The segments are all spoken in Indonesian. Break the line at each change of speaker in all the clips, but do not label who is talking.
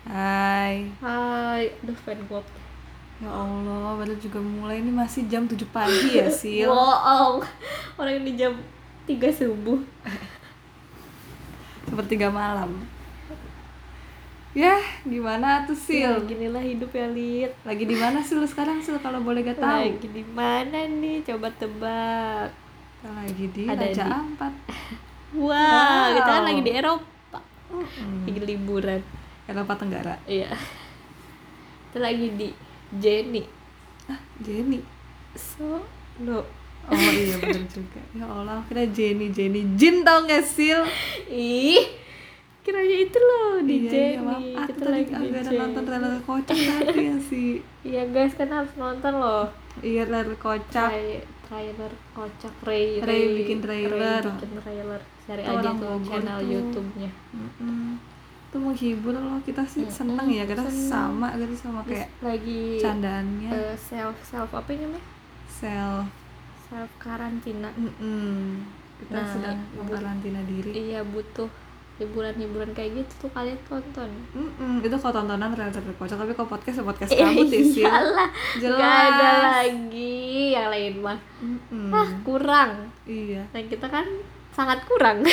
Hai.
Hai, aduh pengen gua.
Ya Allah, baru juga mulai, ini masih jam 7 pagi ya, Sil.
Bohong. Orang ini jam 3 subuh.
Sepertiga malam. Ya, gimana tuh, Sil?
Ya, ginilah hidup ya, Lid.
Lagi di mana sih lu sekarang, Sil, kalau boleh gak tahu?
Lagi di mana nih? Coba tebak.
Lagi di
Ada
Raja
di-
Ampat.
Wow, kita kan
Wow.
lagi di Eropa.
Mm-mm.
Lagi liburan.
Eropa Tenggara.
Iya. Kita lagi di Jenny.
Jenny.
Solo.
Oh iya, bener juga. Ya Allah, kira Jenny. Jin tau gak, Sil?
Ih, kiranya itu loh di
Iya,
Jenny.
maaf. Aku
Kita
tadi
lagi di
agak ada
Jenny.
nonton trailer kocak tadi ya sih.
Iya guys, kan harus nonton loh.
Iya, trailer kocak.
Trailer kocak Ray
bikin trailer.
cari
Itu
aja
orang
tuh
Bogor
channel
tuh.
YouTube-nya.
Itu menghibur loh, kita sih seneng ya, kita
seneng.
sama gitu sama
Terus
kayak
lagi
candaannya
self apa ini namanya,
self.
self karantina.
Kita
Nah,
sedang mengkarantina diri.
Iya, butuh hiburan kayak gitu tuh, kalian tonton.
Itu kalau tontonan trailer kocak, tapi kalau podcast ya podcast
Iya,
kamu Sil.
iyalah,
Jelas.
gak ada lagi yang lain mah. Kurang.
Iya,
Nah, kita kan sangat kurang.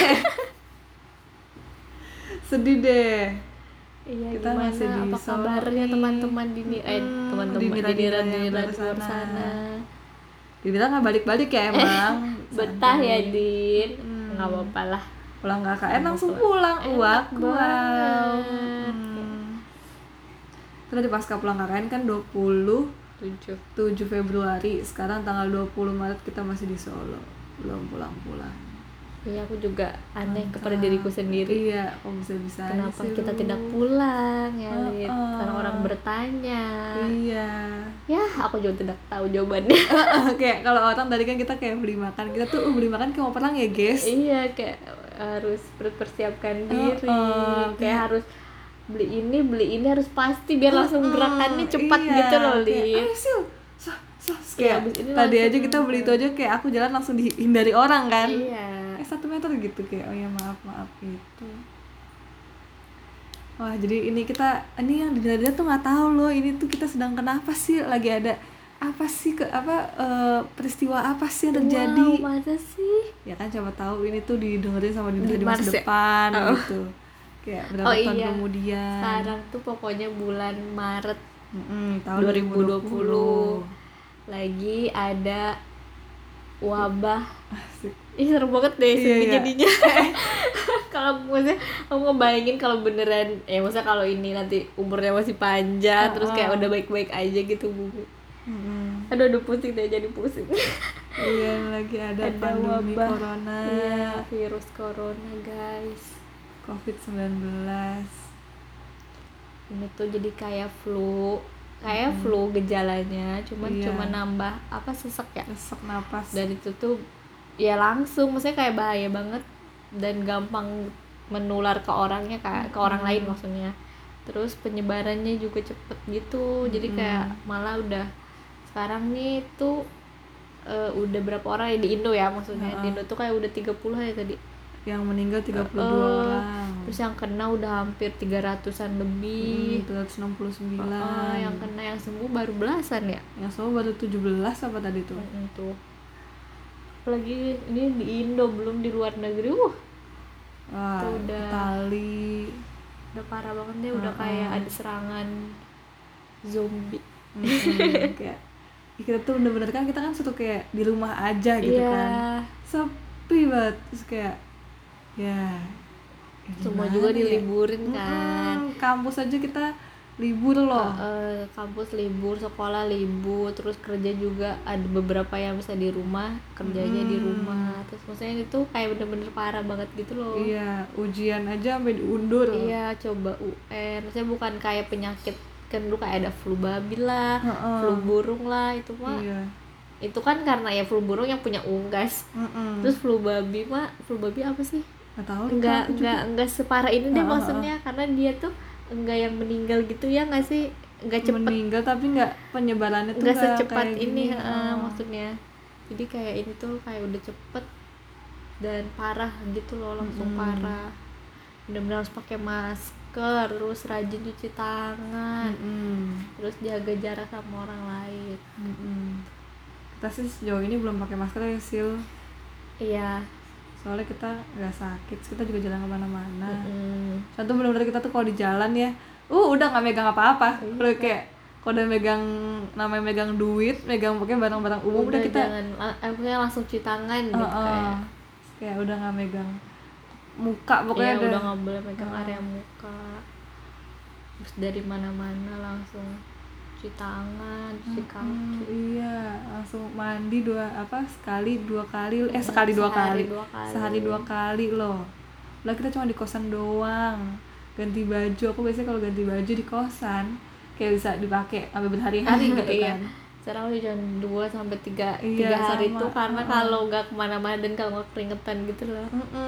sedih deh.
Iya,
Kita
gimana
masih di
apa
Solo
kabarnya
nih.
teman-teman teman-teman
Diniran-diniran
di
yang
luar
luar
sana.
Dibilang nggak balik-balik ya emang.
Betah ya,
Santai.
Din. Nggak apa-apa lah.
Pulang KKN langsung pulang.
Enak
Wow.
banget.
Terus di pasca pulang KKN kan
7.
7 Februari, sekarang tanggal 20 Maret kita masih di Solo, belum pulang-pulang.
Iya, aku juga aneh
Mantap.
kepada diriku sendiri.
Iya, kok bisa-bisa aja
Kenapa
sih
kita
lu?
tidak pulang ya, Lid? Karena orang bertanya.
Iya.
Ya, aku juga tidak tahu jawabannya.
Kayak kalau orang tadi kan kita kayak beli makan, kita tuh beli makan kayak mau perang ya guys.
Iya, kayak harus berpersiapkan diri. Kayak
kayak-
harus beli ini harus pasti biar langsung gerakannya cepat
Iya,
gitu loh,
kayak,
Lid.
ayo Sil,
Iya,
kayak
abis ini
tadi
langsung
aja kita beli itu aja kayak aku jalan langsung dihindari orang kan.
Iya.
1 meter gitu kayak oh ya maaf gitu. Wah, jadi ini yang di dia tuh nggak tahu loh, ini tuh kita sedang kenapa sih, lagi ada apa sih peristiwa apa sih yang terjadi.
Wow, masa sih?
Ya kan, coba tahu ini tuh didengerin sama di
Di
masa
Mars ya?
depan gitu. Kayak berapa tahun
iya.
kemudian.
Sekarang tuh pokoknya bulan Maret
Tahun
2020 lagi ada wabah.
Asik.
Ih, seru banget deh sedih
Iya.
jadinya. Kalau maksudnya kamu ngebayangin kalau beneran ya, maksudnya kalau ini nanti umurnya masih panjang terus kayak udah baik-baik aja gitu bumi. Aduh pusing deh, jadi pusing.
Iya, lagi ada pandemi
wabah.
corona.
Iya, virus corona guys.
COVID-19.
Ini tuh jadi kayak flu gejalanya, cuman
Iya.
cuma nambah apa sesek ya.
Sesak napas.
Dan itu tuh ya langsung, maksudnya kayak bahaya banget dan gampang menular ke orangnya, ke orang lain maksudnya. Terus penyebarannya juga cepet gitu. Jadi kayak malah udah sekarang nih tuh udah berapa orang ya di Indo ya, maksudnya di Indo tuh kayak udah 30 ya tadi.
Yang meninggal 32 orang.
Terus yang kena udah hampir 300-an lebih.
369.
Yang kena, yang sembuh baru belasan ya.
Yang sembuh baru 17 apa tadi tuh?
Tuh. Apalagi ini di Indo, belum di luar negeri. Wah,
Wah,
itu udah
Itali.
udah parah banget deh, udah kayak ada serangan zombie.
Kayak kita tuh bener-bener kan, kita kan suka kayak di rumah aja gitu kan. Sepi banget. Terus kayak ya
Semua
gimana
juga
ya?
diliburin kan.
Kampus aja kita libur loh.
Kampus libur, sekolah libur, terus kerja juga ada beberapa yang bisa di rumah, kerjanya di rumah. Terus maksudnya itu kayak bener-bener parah banget gitu loh.
Iya, ujian aja sampai diundur.
Iya, coba UN. Maksudnya bukan kayak penyakit, kan dulu kayak ada flu babi lah, flu burung lah, itu mah.
Iya.
Itu kan karena ya flu burung yang punya unggas. Terus flu babi apa sih?
Nggak tahu.
Enggak separah ini deh maksudnya, karena dia tuh enggak yang meninggal gitu ya, nggak sih? Enggak cepet
meninggal tapi nggak penyebarannya tuh
nggak secepat
kayak
ini
gini.
maksudnya. Jadi kayak ini tuh kayak udah cepet dan parah gitu loh, langsung parah. Bener-bener harus pakai masker masker, terus rajin cuci tangan,
Mm-mm.
terus jaga jarak sama orang lain.
Kita sih sejauh ini belum pakai masker ya Sil,
Iya.
soalnya kita nggak sakit, kita juga jalan kemana-mana.
Mm-mm.
Contoh benar-benar kita tuh kalau di jalan ya, udah nggak megang apa-apa. Udah kayak kalau udah megang, namanya megang duit, megang pokoknya barang-barang umum, udah kita
jangan langsung cuci tangan gitu
kayak udah nggak megang muka, pokoknya
iya, udah nggak boleh megang area muka. Terus dari mana-mana langsung cuci tangan, cuci kaki.
Iya, langsung mandi sekali dua kali, sekali dua kali, sehari 2 kali loh. Lah kita cuma di kosan doang, ganti baju. Aku biasanya kalau ganti baju di kosan kayak bisa dipakai sampai berhari-hari gitu
Iya.
kan.
Sekarang udah jam 2 sampai 3
Iya,
hari
sama.
itu karena kalau nggak kemana-mana dan kalau nggak keringetan gitu loh.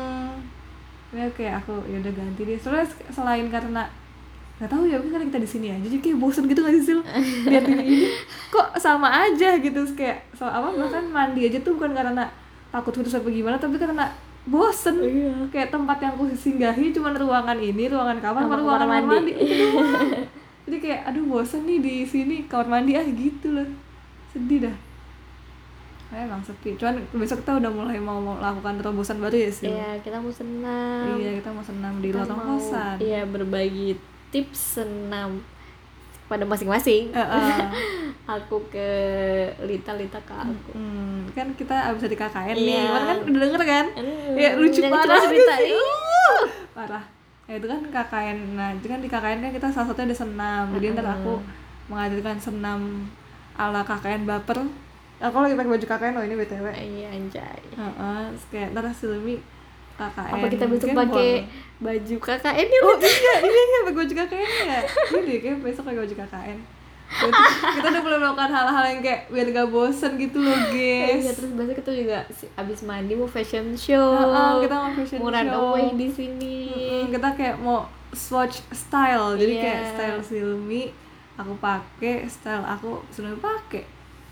Ya kayak aku ya udah ganti deh. Soalnya selain karena nggak tahu ya, mungkin karena kita di sini aja jadi kayak bosen gitu nggak sih Sil? Lihat ini kok sama aja gitu, kayak bahkan mandi aja tuh bukan karena takut putus apa gimana, tapi karena bosen. Kayak tempat yang aku singgahi cuma ruangan ini, ruangan kamar sama ruangan mandi itu doang. Jadi kayak aduh bosen nih di sini, kamar mandi gitu loh, sedih dah. Emang sepi, cuman besok kita udah mulai mau melakukan terobosan baru ya sih.
Iya, kita mau senam.
Iya, kita mau senam di luar kosan.
Iya, berbagi tips senam pada masing-masing. Aku ke Lita ke aku.
Kan kita abis dari KKN nih,
Iya.
kemarin kan udah denger kan? Ya lucu
Yang
parah
coba cerita.
gitu. Parah. Ya itu kan KKN, nah itu kan di KKN kan kita salah satunya ada senam. Jadi ntar aku mengajarkan senam ala KKN baper. Aku lagi pakai baju KKN loh ini BTW.
Iya, anjay.
Terus kayak ntar Silmi KKN.
Apa kita besok
Mungkin
pakai
boleh.
baju KKN ya?
Iya pakai baju KKN ya. Ini deh kayak besok pakai baju KKN. Kita udah mulai melakukan hal-hal yang kayak biar gak bosen gitu loh guys.
Iya, terus besok kita juga abis mandi mau fashion show.
Kita mau fashion show.
Runaway di sini.
Kita kayak mau swatch style. Jadi
Iya.
kayak style Silmi aku pakai, style aku Silmi pakai.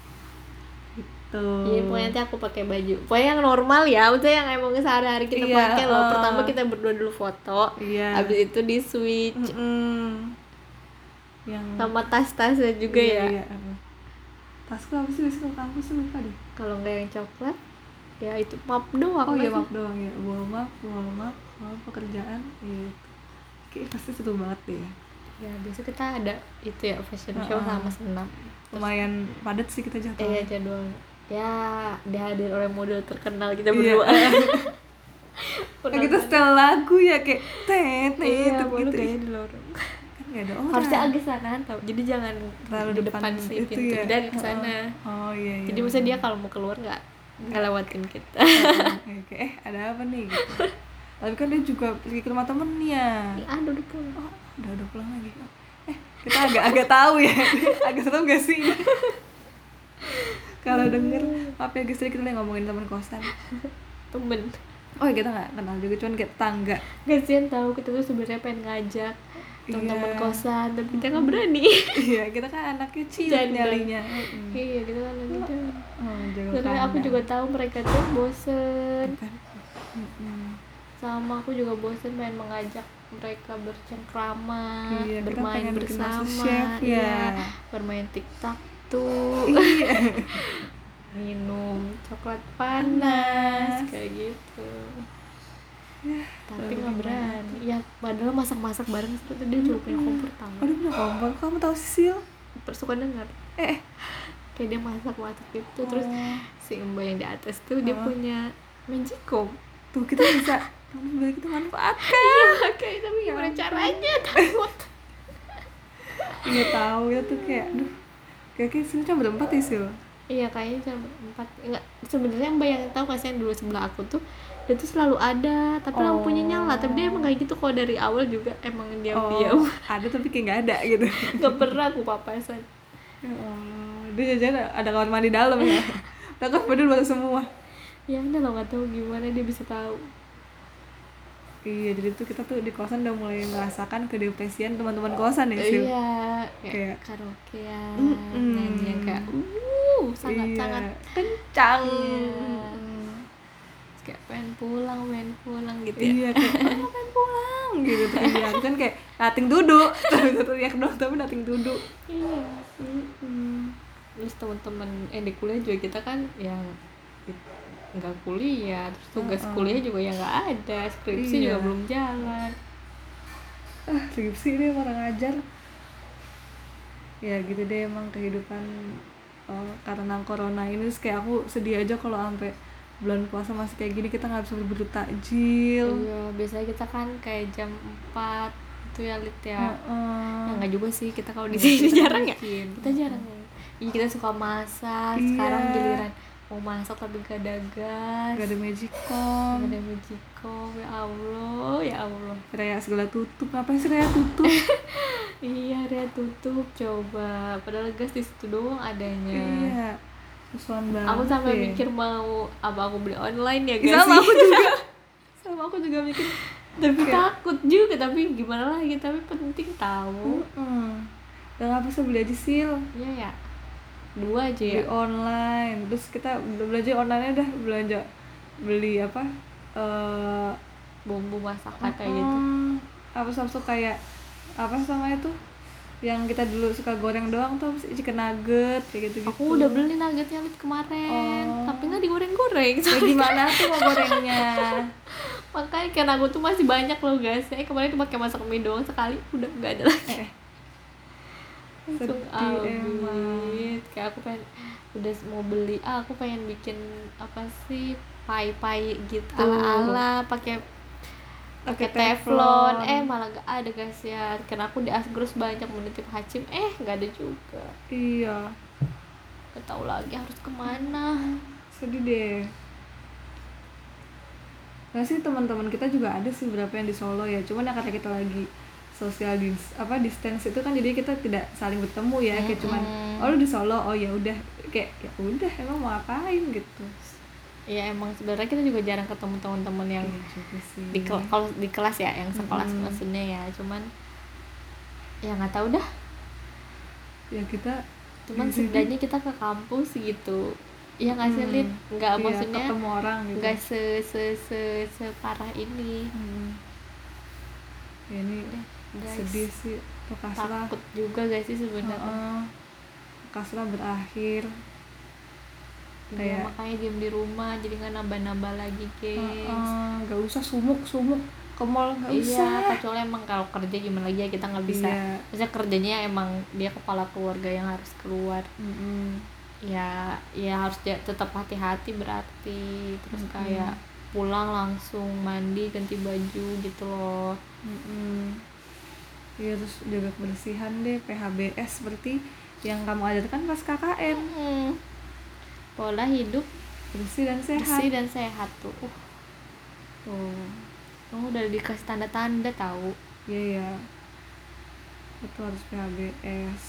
Gitu.
Iya, pokoknya nanti aku pakai baju. Pokoknya yang normal ya, maksudnya yang emang sehari-hari kita
Iya,
pakai loh. Pertama kita berdua dulu foto.
Iya.
Abis itu di switch.
Yang
Sama tas-tasnya juga ya.
Iya. Tasku apa sih biasanya kalau kampus tuh lupa deh.
Kalau nggak yang coklat, ya itu map doang.
Oh iya,
pasti.
map doang ya. Map pekerjaan. Iya. Kayak pasti seru banget deh.
Ya, besok kita ada itu ya fashion show sama senam.
Lumayan padat sih kita jadwal.
Iya, jadwal. Ya, dihadir oleh model terkenal kita
Iya.
berdua.
Nah, kita setel lagu ya kayak
Iya,
gitu
malu
gitu.
kayaknya di lorong.
Kan nggak ada orang.
Harusnya agak sanaan tau. Jadi jangan
Terlalu
di depan si
itu
pintu
ya.
dan ke sana.
Oh iya.
Jadi misalnya dia kalau mau keluar nggak ngelewatin kita.
Kayak ada apa nih gitu. Tapi kan dia juga pergi ke rumah temennya.
Aduh, udah pulang.
Oh, udah pulang lagi. Kita agak tahu ya. Agak serem gak sih? Kalau denger, maaf ya guys, tadi kita lagi ngomongin teman kosan.
Temen.
Oh ya, kita nggak kenal juga, cuman kayak tetangga.
Kasian tahu kita tuh sebenarnya pengen ngajak teman-teman
Iya.
kosan, tapi kita nggak berani.
Iya, kita kan anaknya ciut
Janda.
nyalinya.
Iya, kita kan lagi jalan.
Jaga
Soalnya aku
kandang.
juga tahu mereka tuh bosen.
Kan.
Sama aku juga bosen main mengajak mereka bercengkrama,
Iya, kita
bermain
pengen bikin
bersama,
MasterChef, ya.
iya, bermain tiktok tuh,
Iya.
minum coklat panas,
Panas.
kayak gitu. Tapi
lalu
nggak
gimana
berani. Ya, padahal masak-masak bareng itu dia juga punya kompor tahu.
Aduh, punya kompor. Kamu tahu Sisil?
Suka dengar. Kayak dia masak-masak gitu, terus si mbak yang di atas tuh dia punya magicom.
Tuh kita bisa kita manfaatkan.
Iya, kayak tapi gimana caranya? Takut.
Nggak tahu ya tuh kayak, aduh, kayak sini cuma berempat ya Sil.
Iya, kayaknya cuma 4. Enggak, sebenarnya mbak yang tahu kasihan dulu sebelah aku tuh dia tuh selalu ada, tapi lampunya nyala. Tapi dia emang kayak gitu kok dari awal juga emang diam-diam.
Ada tapi kayak nggak ada gitu.
Nggak pernah aku papasan.
Dia jajan ada kamar mandi dalam ya. Takut padahal baru semua.
Ya udah lo nggak tahu gimana dia bisa tahu.
Iya, jadi tuh kita tuh di kosan udah mulai merasakan kedepresian teman-teman kosan ya Sil.
Iya,
Kayak
karaokean, nyanyi yang kayak sangat-sangat
kencang.
Iya. Terus kayak pengen pulang gitu ya.
Iya kayak oh, pengen pulang gitu teriak kan kayak nating duduk tapi teriak doang tapi nating duduk.
Iya. Terus teman-teman di kuliah juga kita kan yang nggak kuliah, terus tugas kuliah juga yang nggak ada, skripsi juga belum jalan.
Skripsi deh orang ngajar ya gitu deh emang kehidupan karena corona ini. Terus kayak aku sedih aja kalau sampai bulan puasa masih kayak gini kita nggak bisa berburu takjil.
Iya, biasanya kita kan kayak jam 4 itu ya Lit ya. Ya nggak juga sih, kita kalau di sini jarang ya. Kita jarang ya. Iya, kita suka masak. Sekarang giliran mau masak tapi gak ada gas,
gak ada magicom,
ya Allah.
Raya segala tutup, ngapain sih Raya tutup?
Iya, Raya tutup coba, padahal gas di situ doang adanya.
Iya, kesuan banget.
Aku sampai mikir mau apa aku beli online ya guys.
Sama aku juga mikir,
tapi takut juga, tapi gimana lagi, tapi penting tahu.
Udah nggak bisa beli aja Sil.
Iya ya, 2 aja
beli
ya
online. Terus kita belanja online udah beli apa
bumbu masakan kayak gitu.
Apa kayak apa sama itu yang kita dulu suka goreng doang tuh chicken nugget kayak gitu.
Aku udah beli nuggetnya Lit kemarin, tapi nggak digoreng-goreng.
Ya gimana tuh mau gorengnya?
Makanya kan aku tuh masih banyak loh guys. Kemarin tuh pakai masak mie doang sekali, udah nggak ada lagi. Langsung habis. Kayak aku pengen udah mau beli, aku pengen bikin apa sih pai gitu ala-ala pakai teflon. Malah gak ada guys ya, karena aku di Asgrus banyak menitip Hacim, gak ada juga.
Iya,
gak tahu lagi harus kemana.
Sedih deh. Nah sih teman-teman kita juga ada sih beberapa yang di Solo ya, cuman ya karena kita lagi social distance itu kan, jadi kita tidak saling bertemu ya. Kayak cuman lu di Solo, oh ya udah, kayak ya udah emang mau ngapain gitu.
Ya emang sebenarnya kita juga jarang ketemu teman-teman yang kalau di kelas ya, yang sekelas maksudnya ya. Cuman ya nggak tahu dah.
Ya kita
cuman setidaknya kita ke kampus gitu. Ya nggak sih Lid, nggak maksudnya
ketemu orang gitu.
Nggak separah ini.
Ya ini sedih sih.
Takut juga guys sih sebenarnya.
Kasra berakhir.
Kayak makanya diem di rumah, jadi nggak nambah-nambah lagi guys.
Nggak usah sumuk ke mall, nggak usah.
Kecuali emang kalau kerja gimana lagi ya, kita nggak bisa. Maksudnya kerjanya emang dia kepala keluarga yang harus keluar. Ya harus tetap hati-hati berarti. Terus kayak pulang langsung mandi ganti baju gitu loh.
Iya, terus jaga kebersihan deh, PHBS seperti yang kamu ajarkan pas KKN.
Pola hidup
bersih dan sehat
tuh. Udah dikasih tanda-tanda tahu.
Iya. Itu harus PHBS.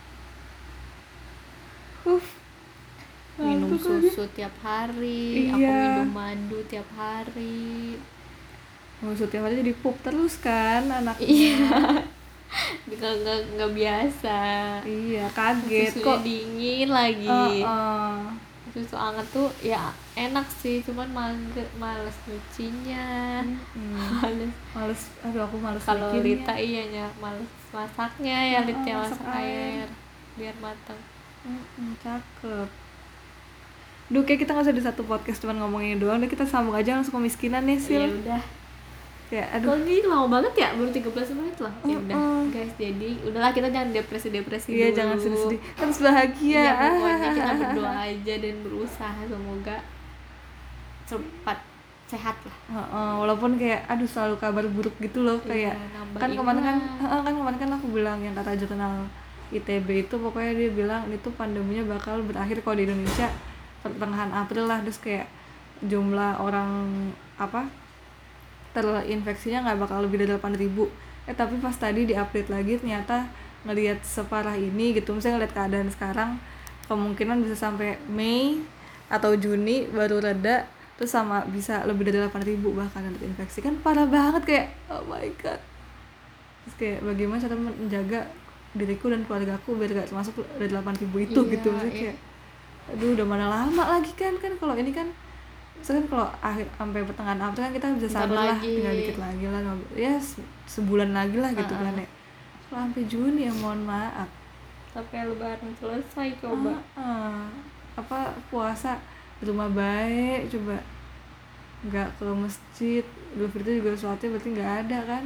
Minum susu tiap hari. Aku minum madu tiap hari.
Susu tiap hari jadi pup terus kan anaknya.
Iya. Nggak biasa.
Iya, kaget
susunya
kok
dingin lagi. Susu anget tuh ya enak sih, cuman males nyucinya.
Males. Aduh, aku males.
Kalau Lita males masaknya ya. Lita masak air biar matang.
Cakep. Duh, kayak kita nggak usah di satu podcast cuman ngomongin doang. Kita sambung aja langsung kemiskinan nih Sil.
Ya udah.
Ya, aduh.
Kok gini lama banget ya, baru 13 menit loh. Ya udah guys, jadi udahlah kita jangan depresi dulu.
Iya, jangan sedih-sedih, harus bahagia.
Ya, pokoknya kita berdoa aja dan berusaha semoga cepat sehat lah.
Walaupun kayak aduh selalu kabar buruk gitu loh, kayak kan kemarin kan aku bilang yang kata jurnal ITB itu pokoknya dia bilang itu pandeminya bakal berakhir kalau di Indonesia pertengahan April lah. Terus kayak jumlah orang terinfeksinya nggak bakal lebih dari 8.000. Tapi pas tadi di-update lagi ternyata ngelihat separah ini gitu, misalnya ngelihat keadaan sekarang kemungkinan bisa sampai Mei atau Juni baru reda, terus sama bisa lebih dari 8.000 bahkan yang terinfeksi. Kan parah banget, kayak oh my god. Terus kayak bagaimana cara menjaga diriku dan keluargaku biar gak termasuk dari 8.000 itu gitu. Maksudnya kayak aduh udah mana lama lagi kan kalau ini kan Soalnya kan kalau akhir sampai pertengahan April kan kita bisa
Bentar
sabar lah,
lagi.
tinggal dikit lagi lah, ya sebulan lagi lah gitu kan ya. Kalau sampai Juni ya mohon maaf.
Sampai lebaran selesai coba.
Apa puasa di rumah baik, coba nggak ke masjid, Idul Fitri juga sholatnya berarti nggak ada kan.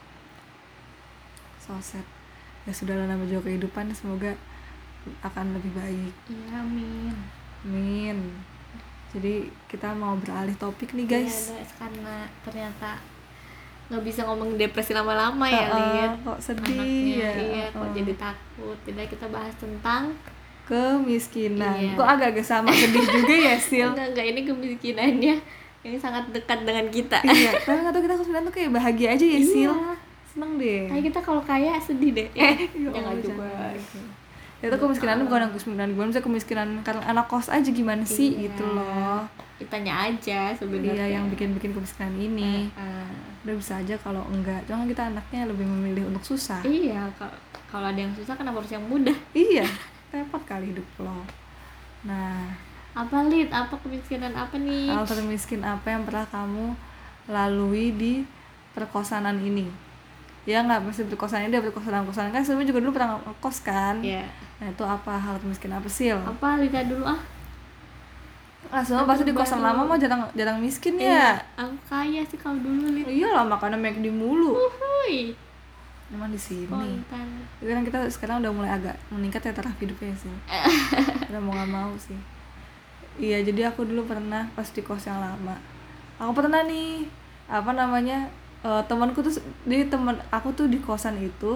So sad. Ya sudahlah, nama juga kehidupan, semoga akan lebih baik.
Iya, amin.
Amin. Jadi kita mau beralih topik nih guys.
Iya guys, karena ternyata nggak bisa ngomong depresi lama-lama ya, Lid.
Kok sedih
Anaknya,
ya.
iya, kok jadi takut. Jadi kita bahas tentang
Kemiskinan.
Iya.
Kok agak-agak sama sedih juga ya Sil.
enggak, ini kemiskinannya ini sangat dekat dengan kita.
Iya, tapi nggak tahu kita kemiskinan tuh kayak bahagia aja ya Sil.
Iya.
Seneng deh.
Kayak kita kalau kaya sedih deh. Jangan juga.
Ya itu kemiskinan bukan yang kemiskinan gimana, misalnya kemiskinan karena anak kos aja gimana sih gitu loh.
Kitanya aja sebenarnya.
Iya, yang bikin kemiskinan ini. Udah bisa aja kalau enggak. Jangan kita anaknya lebih memilih untuk susah.
Iya, kalau ada yang susah kenapa harus yang mudah?
Iya, repot kali hidup lo. Nah,
Apa Lid? Apa kemiskinan apa nih?
hal termiskin apa yang pernah kamu lalui di perkosanan ini? Ya nggak mesti perkosanan ini, perkosanan kan sebenarnya juga dulu pernah ngekos kan.
Iya.
Nah itu apa hal termiskin apa sih?
Apa Lida dulu ah?
Semua pasti di kosan
Baru.
lama mah jarang miskin
Iya,
ya.
aku kaya sih kalau dulu Lid.
Iya lah, makanan McD mulu.
Uhuy.
Emang di sini.
Spontan.
Tapi kan kita sekarang udah mulai agak meningkat ya taraf hidupnya sih. Udah mau nggak mau sih. Iya, jadi aku dulu pernah pas di kos yang lama. Aku pernah nih, temanku tuh, di teman aku tuh di kosan itu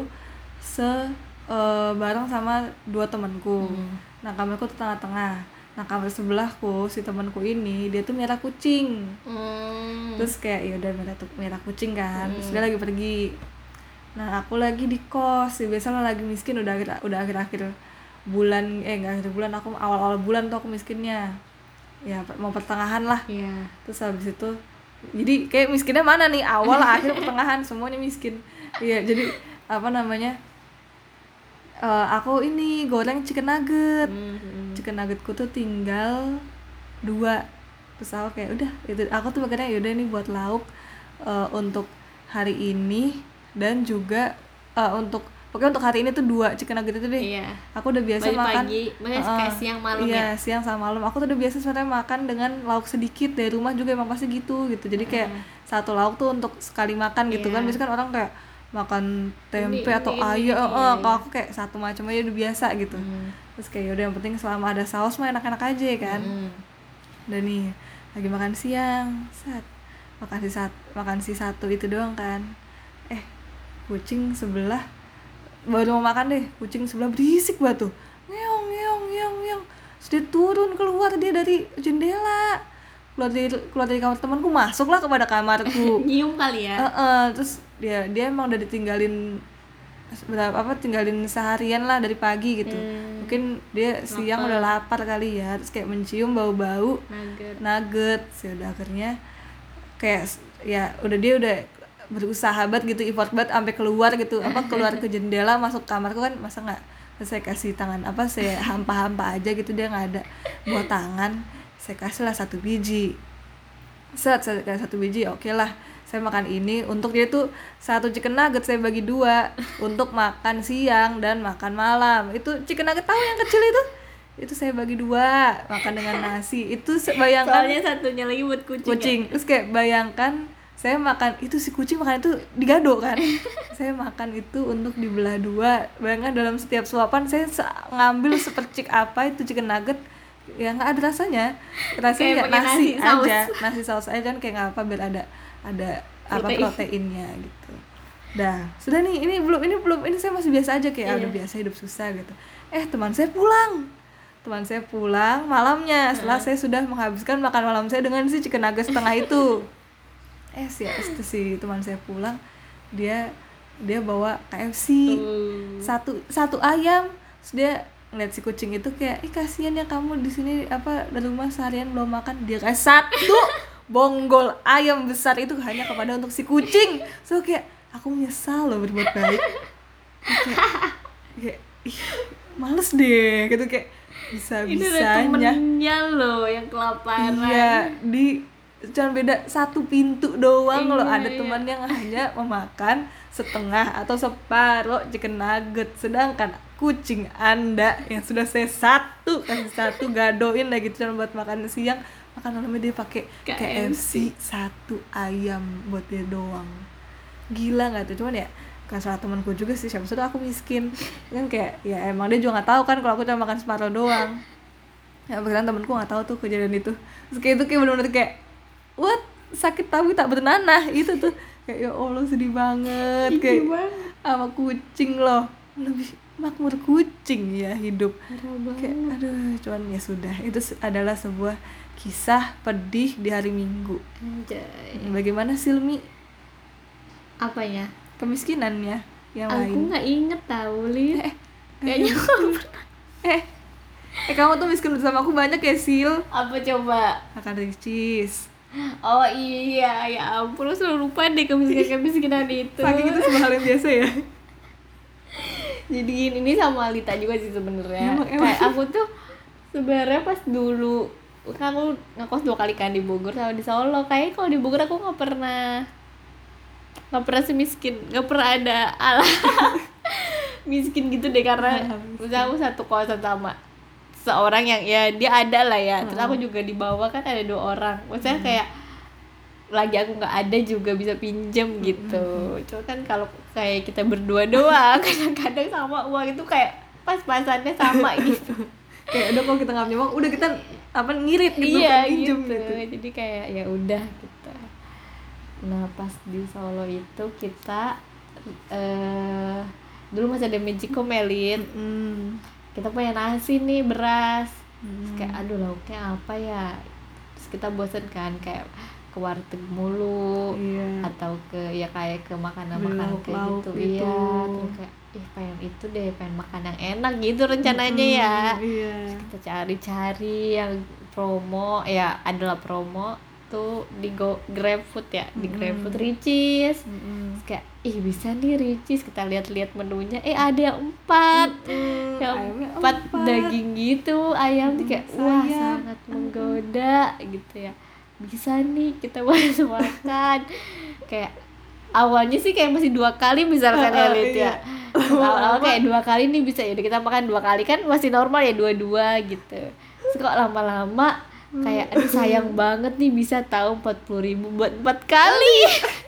bareng sama 2 temanku. Nah kamarku tuh tengah-tengah. Nah kamar sebelahku si temanku ini dia tuh merah kucing. Terus kayak ya udah merah kucing kan. Terus dia lagi pergi. Nah aku lagi di kos. Biasanya lagi miskin udah akhir-akhir bulan, nggak akhir bulan, aku awal-awal bulan tuh aku miskinnya. Ya mau pertengahan lah.
Iya.
Terus habis itu jadi kayak miskinnya mana nih, awal akhir pertengahan semuanya miskin. Iya, jadi aku ini goreng chicken nugget. Chicken nuggetku tuh tinggal 2. Terus aku kayak udah itu, aku tuh makanya yaudah ini buat lauk untuk hari ini, dan juga pokoknya untuk hari ini tuh 2 chicken nugget itu deh.
Iya.
Aku udah biasa makan
pagi, maksudnya kayak siang malam
iya,
ya.
siang sama malam. Aku tuh udah biasa sebenarnya makan dengan lauk sedikit, dari rumah juga emang pasti gitu. Jadi kayak satu lauk tuh untuk sekali makan gitu kan. Biasanya kan orang kayak makan tempe atau ayam. Kalau aku kayak satu macam aja udah biasa gitu. Terus kayak yaudah yang penting selama ada saus mah enak-enak aja kan. Dan nih lagi makan siang, makan si satu itu doang kan. Kucing sebelah baru mau makan deh, kucing sebelah berisik banget tuh, ngeong. Terus dia turun keluar, dia dari jendela, keluar dari kamar temanku, masuklah kepada kamarku.
Nyium kali ya.
Terus dia emang udah tinggalin seharian lah dari pagi gitu. Mungkin dia siang udah lapar kali ya, terus kayak mencium bau-bau nugget. Udah akhirnya kayak ya dia udah berusaha banget gitu, effort banget sampai keluar gitu, keluar ke jendela masuk kamarku kan, masa nggak saya kasih tangan saya hampa-hampa aja gitu, dia nggak ada buat tangan, saya kasih lah 1 biji, saya kasih 1 biji, oke lah saya makan ini. Untuk dia tuh 1 chicken nugget saya bagi 2 untuk makan siang dan makan malam. Itu chicken nugget tahu yang kecil itu saya bagi 2 makan dengan nasi. Itu bayangkan,
soalnya satunya lagi buat kucing.
Terus kayak bayangkan saya makan itu, si kucing makan itu digado kan. Saya makan itu untuk dibelah 2. Bayangkan dalam setiap suapan saya ngambil sepercik apa itu chicken nugget, ya nggak ada rasanya kayak nasi aja, nasi saus aja kan, kayak nggak apa, biar ada proteinnya gitu. Dah sudah nih, ini belum ini saya masih biasa aja kayak udah biasa hidup susah gitu. Teman saya pulang malamnya setelah saya sudah menghabiskan makan malam saya dengan si chicken nugget setengah itu. Si teman saya pulang, dia bawa KFC satu ayam. Terus dia ngeliat si kucing itu kayak, kasihan ya kamu di sini dari rumah seharian belum makan. Dia kayak 1 bonggol ayam besar itu hanya kepada untuk si kucing. So kayak aku menyesal loh berbuat baik. Kayak males deh gitu, kayak
Ini ada
bisa-bisanya.
temennya loh yang kelaparan.
Iya, cuma beda satu pintu doang loh.
Iya,
Ada
iya.
teman yang hanya memakan setengah atau separuh chicken nugget, sedangkan kucing Anda yang sudah saya kasih satu gadoin lagi cuma buat makan siang, makan malamnya dia pakai KFC satu ayam buat dia doang. Gila nggak tuh? Cuman ya kan salah temanku juga sih, siapa tahu aku miskin kan, kayak ya emang dia juga nggak tahu kan kalau aku cuma makan separuh doang. Ya bahkan temanku nggak tahu tuh kejadian itu. Terus kayak itu kayak benar-benar kayak what, sakit tapi tak bernanah itu tuh. Kayak ya Allah sedih banget, kayak sama kucing loh, lebih makmur kucing ya hidup. Kayak aduh, cuman ya sudah, itu adalah sebuah kisah pedih di hari Minggu.
Anjay.
Bagaimana Silmi
Apanya?
kemiskinannya yang
Aku
lain?
nggak inget tahu, Lin. Kayaknya
Kamu tuh miskin bersama aku banyak ya, Sil.
apa coba?
Makan ricis.
Oh iya, ya ampun, lu selalu lupa deh kemiskinan itu.
Saking itu sebuah hal yang biasa ya.
Jadi ini sama Alita juga sih sebenarnya.
Emang.
Kayak aku tuh sebenarnya pas dulu kan aku ngekos 2 kali kan di Bogor sama di Solo. Kayak kalau di Bogor aku nggak pernah semiskin, nggak pernah ada ala miskin gitu deh, karena misalnya aku satu kosan sama seorang yang ya dia ada lah ya, terus aku juga di bawah kan ada 2 orang, maksudnya kayak lagi aku nggak ada juga bisa pinjam gitu. Cuma kan kalau kayak kita berdua doang kadang-kadang sama uang itu kayak pas-pasannya sama gitu.
Kayak udah kalau kita nggak punya uang, udah kita ngirit gitu,
Iya
pinjem
gitu. Jadi kayak ya udah gitu. Nah pas di Solo itu kita dulu masih ada Magicom Elite. Kita punya nasi nih, beras. Terus kayak aduh lauknya apa ya, terus kita bosen kan kayak ke warteg mulu, atau ke kayak ke makanan-makanan kayak gitu. Iya, terus kayak pengen itu deh, pengen makan yang enak gitu rencananya ya. Terus kita cari-cari yang promo, ya adalah promo tuh di GrabFood ya, di GrabFood Ricis. Terus kayak bisa nih Ricis, kita lihat-lihat menunya, ada yang 4 daging gitu, ayam tuh kayak wah sangat menggoda gitu ya, bisa nih kita makan. Kayak awalnya sih kayak masih 2 kali misalkan ya. Awal kayak 2 kali nih bisa ya, udah kita makan 2 kali kan masih normal ya, 2-2 gitu. Terus kok lama-lama kayak aduh sayang banget nih, bisa tahu 40.000 buat 4 kali.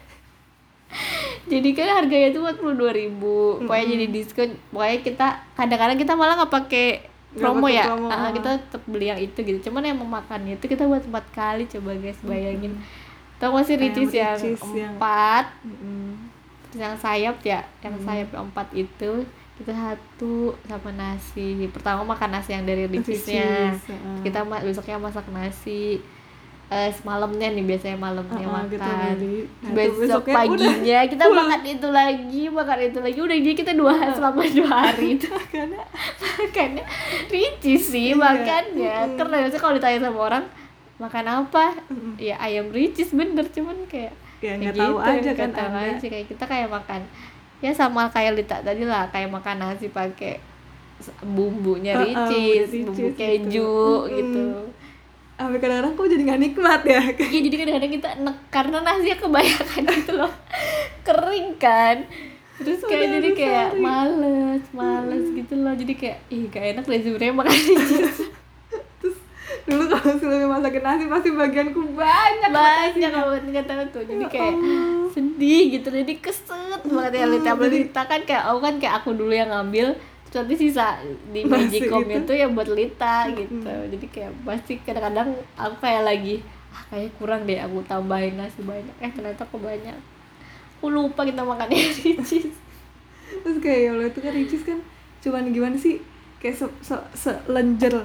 Jadi kan harganya tuh 42.000, pokoknya jadi diskon. Pokoknya kita kadang-kadang kita malah nggak pakai promo ya, kita tetap beli yang itu gitu. Cuman yang memakannya itu kita buat 4 kali, coba guys bayangin. Tahu nggak sih Ricis yang 4, terus yang sayap ya, yang sayap 4 itu kita 1 sama nasi. Pertama makan nasi yang dari Ricisnya, kita besoknya masak nasi. Semalamnya nih, biasanya malamnya makan, besok paginya kita makan itu lagi, udah jadi kita selama 2 hari itu makannya Ricis sih makannya. Karena biasanya kalau ditanya sama orang makan apa, ya ayam Ricis bener, cuman kayak
nggak tahu aja kan,
kayak kita kayak makan ya sama kayak Lita tadi lah, kayak makan nasi pakai bumbunya Ricis, bumbu keju gitu.
Sampai kadang-kadang kok jadi nggak nikmat ya.
Iya, jadi kadang-kadang kita karena nasinya kebanyakan gitu loh, kering kan, terus kayak jadi kayak males gitu loh, jadi kayak gak enak deh sebenarnya makan Ricis.
Terus dulu kalau Silmi masakin nasi pasti bagianku banyak
banget nggak tahu tuh, jadi kayak sedih gitu, jadi keset banget ya Lita kan kayak aku dulu yang ngambil, nanti sisa di Magicom itu ya buat Lita gitu. Jadi kayak pasti kadang-kadang aku kayak lagi kayaknya kurang deh, aku tambahin nasi banyak, ternyata kebanyak, aku lupa kita makannya Ricis.
Terus kayak ya Allah, itu kan Ricis kan cuman gimana sih, kayak selenjer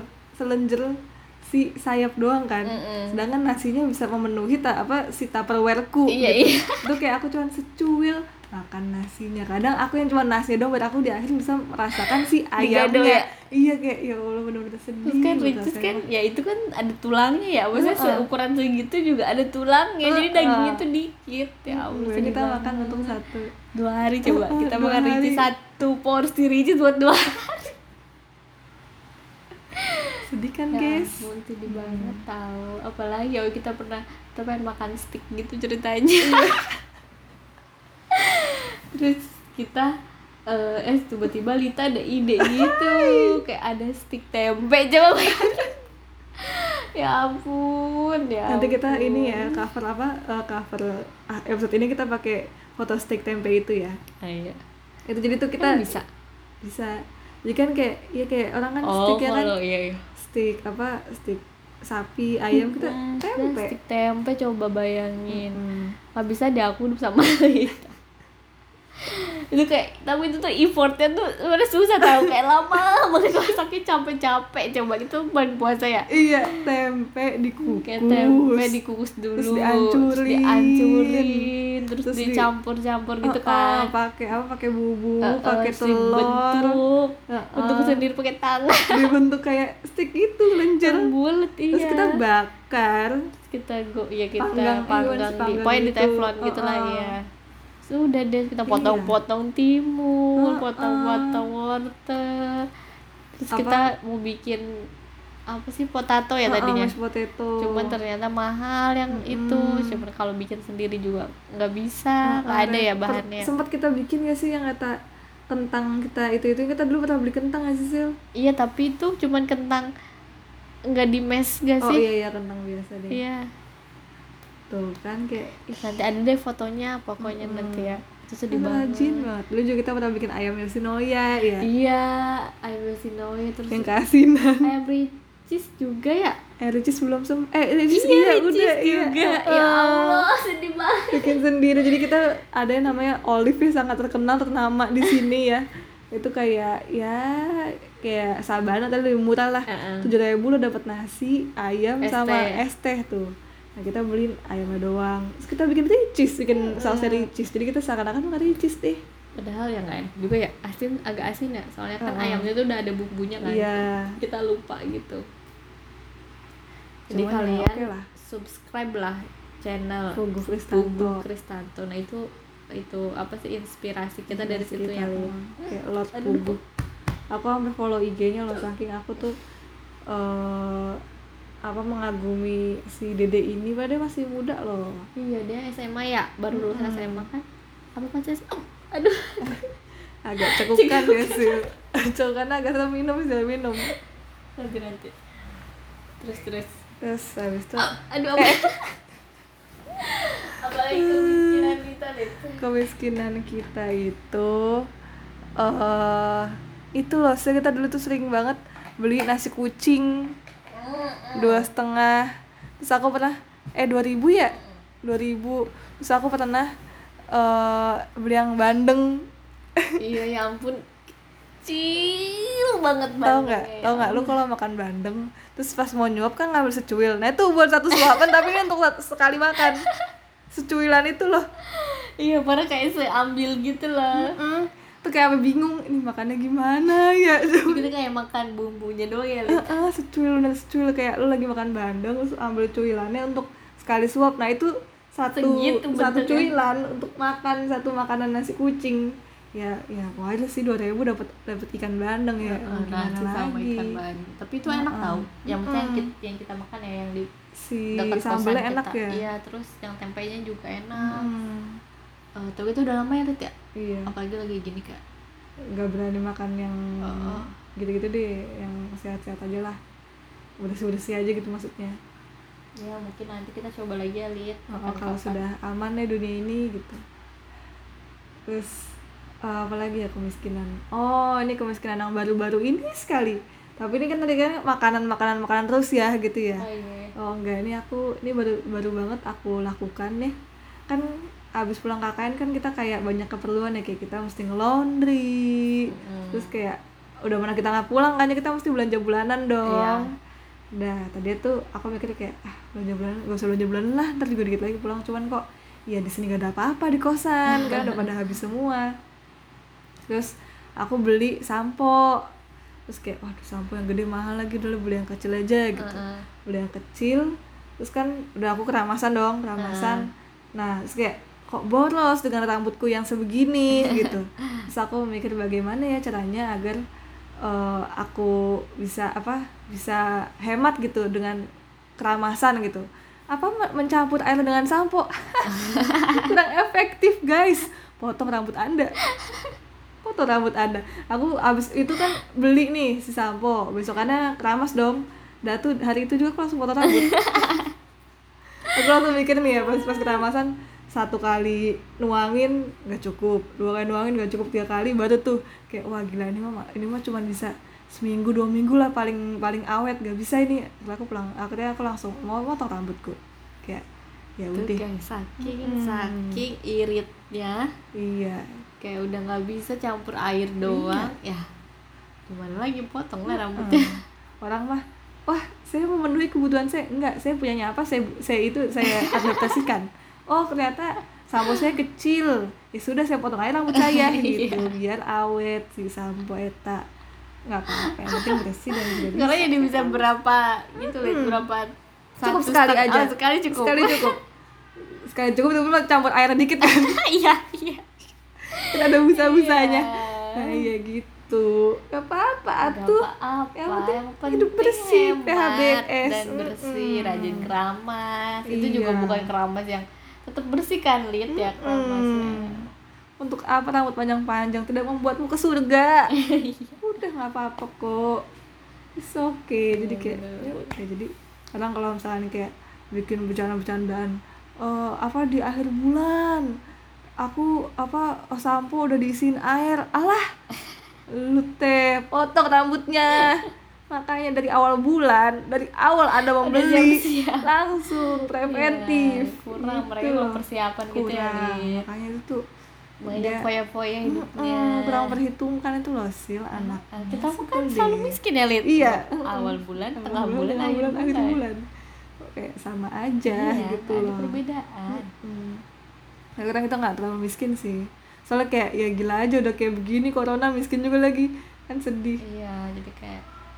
si sayap doang kan. Sedangkan nasinya bisa memenuhi si Tupperware-ku gitu. Itu kayak aku cuman secuil makan nasinya. Kadang aku yang cuma nasi doang, buat aku di akhir bisa merasakan si ayamnya. Iya, kayak ya Allah benar-benar sedih.
Terus kan Ricis kan ya itu kan ada tulangnya ya, maksudnya seukuran segitu juga ada tulangnya, jadi dagingnya tuh dikit ya Allah.
Kita makan untuk
2 hari coba kita makan Ricis, 1 porsi Ricis buat 2 hari.
sedih kan
Ya
guys.
ampun, sedih banget tahu. Apalagi ya kita pengen makan steak gitu ceritanya. Terus kita tiba-tiba Lita ada ide gitu, kayak ada stick tempe coba. Ya ampun, ya
Nanti kita
ampun.
ini ya cover episode ini kita pakai foto stick tempe itu ya.
Iya.
Itu jadi tuh kita
Kita bisa.
bisa. Jadi kan kayak orang kan stick ya kan.
kalau iya.
Stick sapi, ayam kita tempe.
Stick tempe coba bayangin.
Hmm.
Nggak bisa deh aku hidup sama Lita. Itu kayak, tapi itu tuh effortnya tuh sebenarnya susah tau, kayak lama banget masaknya, capek-capek. Coba itu bulan puasa ya,
Iya, tempe dikukus.
kayak tempe dikukus dulu,
terus dihancurin,
terus dicampur-campur gitu kan,
pakai bumbu, pakai
terus
telur,
bentuk sendiri pakai tangan,
dibentuk kayak stick itu lenjer.
bulat. Iya,
Terus kita bakar,
kita
Panggang,
panggang
dipanggang
pokoknya di
gitu.
teflon gitu lah ya. Sudah deh kita potong-potong timun, potong-potong wortel. Terus kita mau bikin apa sih, potato ya tadinya.
mashed potato.
Cuman ternyata mahal yang itu. Cuman kalau bikin sendiri juga nggak bisa, nggak ada ya bahannya.
Sempat kita bikin gak sih yang kata kentang kita itu kita dulu pernah beli kentang gak sih Sil?
Iya, tapi itu cuman kentang nggak di mash gak sih?
Oh iya kentang biasa deh.
Iya.
Tuh kan kayak
Nanti ada deh fotonya pokoknya nanti ya. Itu sedih banget.
rajin banget. Dulu juga kita pernah bikin ayam Yoshinoya ya.
Iya, ayam Yoshinoya, terus
Yang keasinan.
ayam Ricis juga ya.
Ricis belum
Ricis
Ricis udah
juga.
iya.
Ya Allah, sedih banget.
Bikin sendiri. Jadi kita ada yang namanya Olive yang sangat ternama di sini ya. Itu kayak Sabana tapi lebih murah lah. 7.000 lo dapat nasi, ayam
Es
sama
teh.
es teh tuh. Nah kita beliin ayamnya doang. Terus kita bikin ricis, bikin sausnya ricis. Jadi kita seakan-akan makan ricis deh.
Padahal ya nggak enak juga ya, agak asin ya. Soalnya kan ayamnya tuh udah ada bumbunya kan.
Iya.
Kita lupa gitu. Jadi
Cuman ya
kalian
oke lah.
subscribe lah channel
Pugu
Pugu
Kristanto.
Kristanto. Nah itu apa sih inspirasi kita dari situ ya.
Kayak Lord Pugu. Aku sampai follow IG-nya loh, saking aku tuh mengagumi si Dede ini, padahal masih muda loh.
Iya, dia SMA ya, baru lulus SMA kan. Apa pacar sih? Aduh.
Agak cekukan ya sih. Cekukan agak sama minum.
Nanti. Terus.
Terus habis itu
Aduh, apa? Apalagi kemiskinan kita deh.
kemiskinan kita itu loh, kita dulu tuh sering banget beli nasi kucing 2,5. Terus aku pernah 2000 ya 2000. Terus aku pernah beli yang bandeng.
Iya, ya ampun, kecil banget
Tahu
bandengnya.
nggak lu kalau makan bandeng terus pas mau nyuap kan ngambil secuil, nah itu buat satu suapan tapi ini untuk sekali makan secuilan itu loh.
Iya, padahal kayak seambil gitu lah.
Tuh kayak apa, bingung ini makannya gimana ya.
Kita kayak makan bumbunya doang ya.
Secuil kayak lu lagi makan bandeng terus ambil cuilannya untuk sekali suap. Nah itu satu
Segitu
cuilan untuk makan satu makanan nasi kucing. Ya wajar sih 2.000 dapat ikan bandeng ya. Gimana
Nasi sama
lagi.
ikan bandeng. Tapi itu enak tau. Yang penting yang kita makan ya yang di
Si
dekat kosan
sambelnya enak
kita.
ya.
Iya, terus yang tempenya juga enak. Tapi itu udah lama ya Rit ya.
Iya.
Apalagi lagi gini kak.
Nggak berani makan yang gitu-gitu deh, yang sehat-sehat aja lah. Bersih-bersih aja gitu maksudnya.
Ya mungkin nanti kita coba lagi ya Lit.
Kalau sudah aman ya dunia ini gitu. Terus apalagi ya kemiskinan. Ini kemiskinan yang baru-baru ini sekali. Tapi ini kan tadi kan makanan terus ya gitu ya. Enggak, ini baru banget aku lakukan nih. Kan abis pulang KKN kan kita kayak banyak keperluan ya, kayak kita mesti nge-laundry. Terus kayak udah mana kita nggak pulang kan, kita mesti belanja bulanan dong. Nah tadi tuh aku mikir kayak belanja bulanan, gak usah belanja bulanan lah, ntar juga dikit lagi pulang. Cuman kok ya di sini gak ada apa-apa di kosan kan, udah pada habis semua. Terus aku beli sampo, terus kayak waduh sampo yang gede mahal lagi, dulu beli yang kecil aja gitu. Beli yang kecil, terus kan udah aku keramasan. Nah terus kayak kok boros dengan rambutku yang sebegini gitu. Terus aku mikir bagaimana ya caranya agar aku bisa hemat gitu dengan keramasan gitu. Apa mencampur air dengan sampo? Kurang efektif guys. Potong rambut Anda. Aku abis itu kan beli nih si sampo, besokannya keramas dong. Dah tuh hari itu juga aku langsung potong rambut. Aku langsung mikir nih ya pas keramasan, 1 kali nuangin nggak cukup, 2 kali nuangin nggak cukup, 3 kali baru tuh kayak wah gila, ini mah cuma bisa seminggu 2 minggu lah paling awet, nggak bisa ini. Akhirnya aku langsung mau potong rambutku, kayak ya udah
saking iritnya,
iya,
kayak udah nggak bisa campur air doang. Ya gimana lagi, potong lah rambutnya.
Orang mah wah saya memenuhi kebutuhan saya, enggak, saya punyanya apa saya adaptasikan. Oh ternyata sampo saya kecil, ya sudah saya potong aja rambut saya gitu biar awet si sampo eta. Nggak apa-apa, yang penting bersih dan juga bisa.
Karena jadi bisa berapa gitu berapa,
cukup sekali aja.
Sekali cukup
Itu campur air dikit kan.
Iya
kan ada busa-busanya. Nah iya gitu, gak apa-apa atuh. Yang penting hidup bersih, PHBS
dan bersih, rajin keramas. Itu juga bukan keramas yang tetap bersih kan, Lid, ya keramasnya.
Untuk apa rambut panjang-panjang, tidak membuatmu ke surga. Udah nggak apa-apa kok, it's okay. Jadi kayak jadi kadang kalau misalnya kayak bikin bercanda-bercandaan, apa di akhir bulan aku sampo udah diisiin air, alah lu teh potong rambutnya. Makanya dari awal Anda membeli langsung preventif.
Kurang
gitu.
Mereka mau persiapan gitu ya,
makanya itu tuh
banyak foya-foya hidupnya.
kurang perhitungkan itu loh Sil, anak.
Kita kan selalu miskin ya, Lid.
Iya.
Awal bulan, tengah bulan, akhir bulan.
Kayak sama aja gitu loh.
Ada perbedaan.
Kadang kita nggak terlalu miskin sih. Soalnya kayak ya gila aja udah kayak begini, corona miskin juga lagi kan, sedih.
Iya, jadi kayak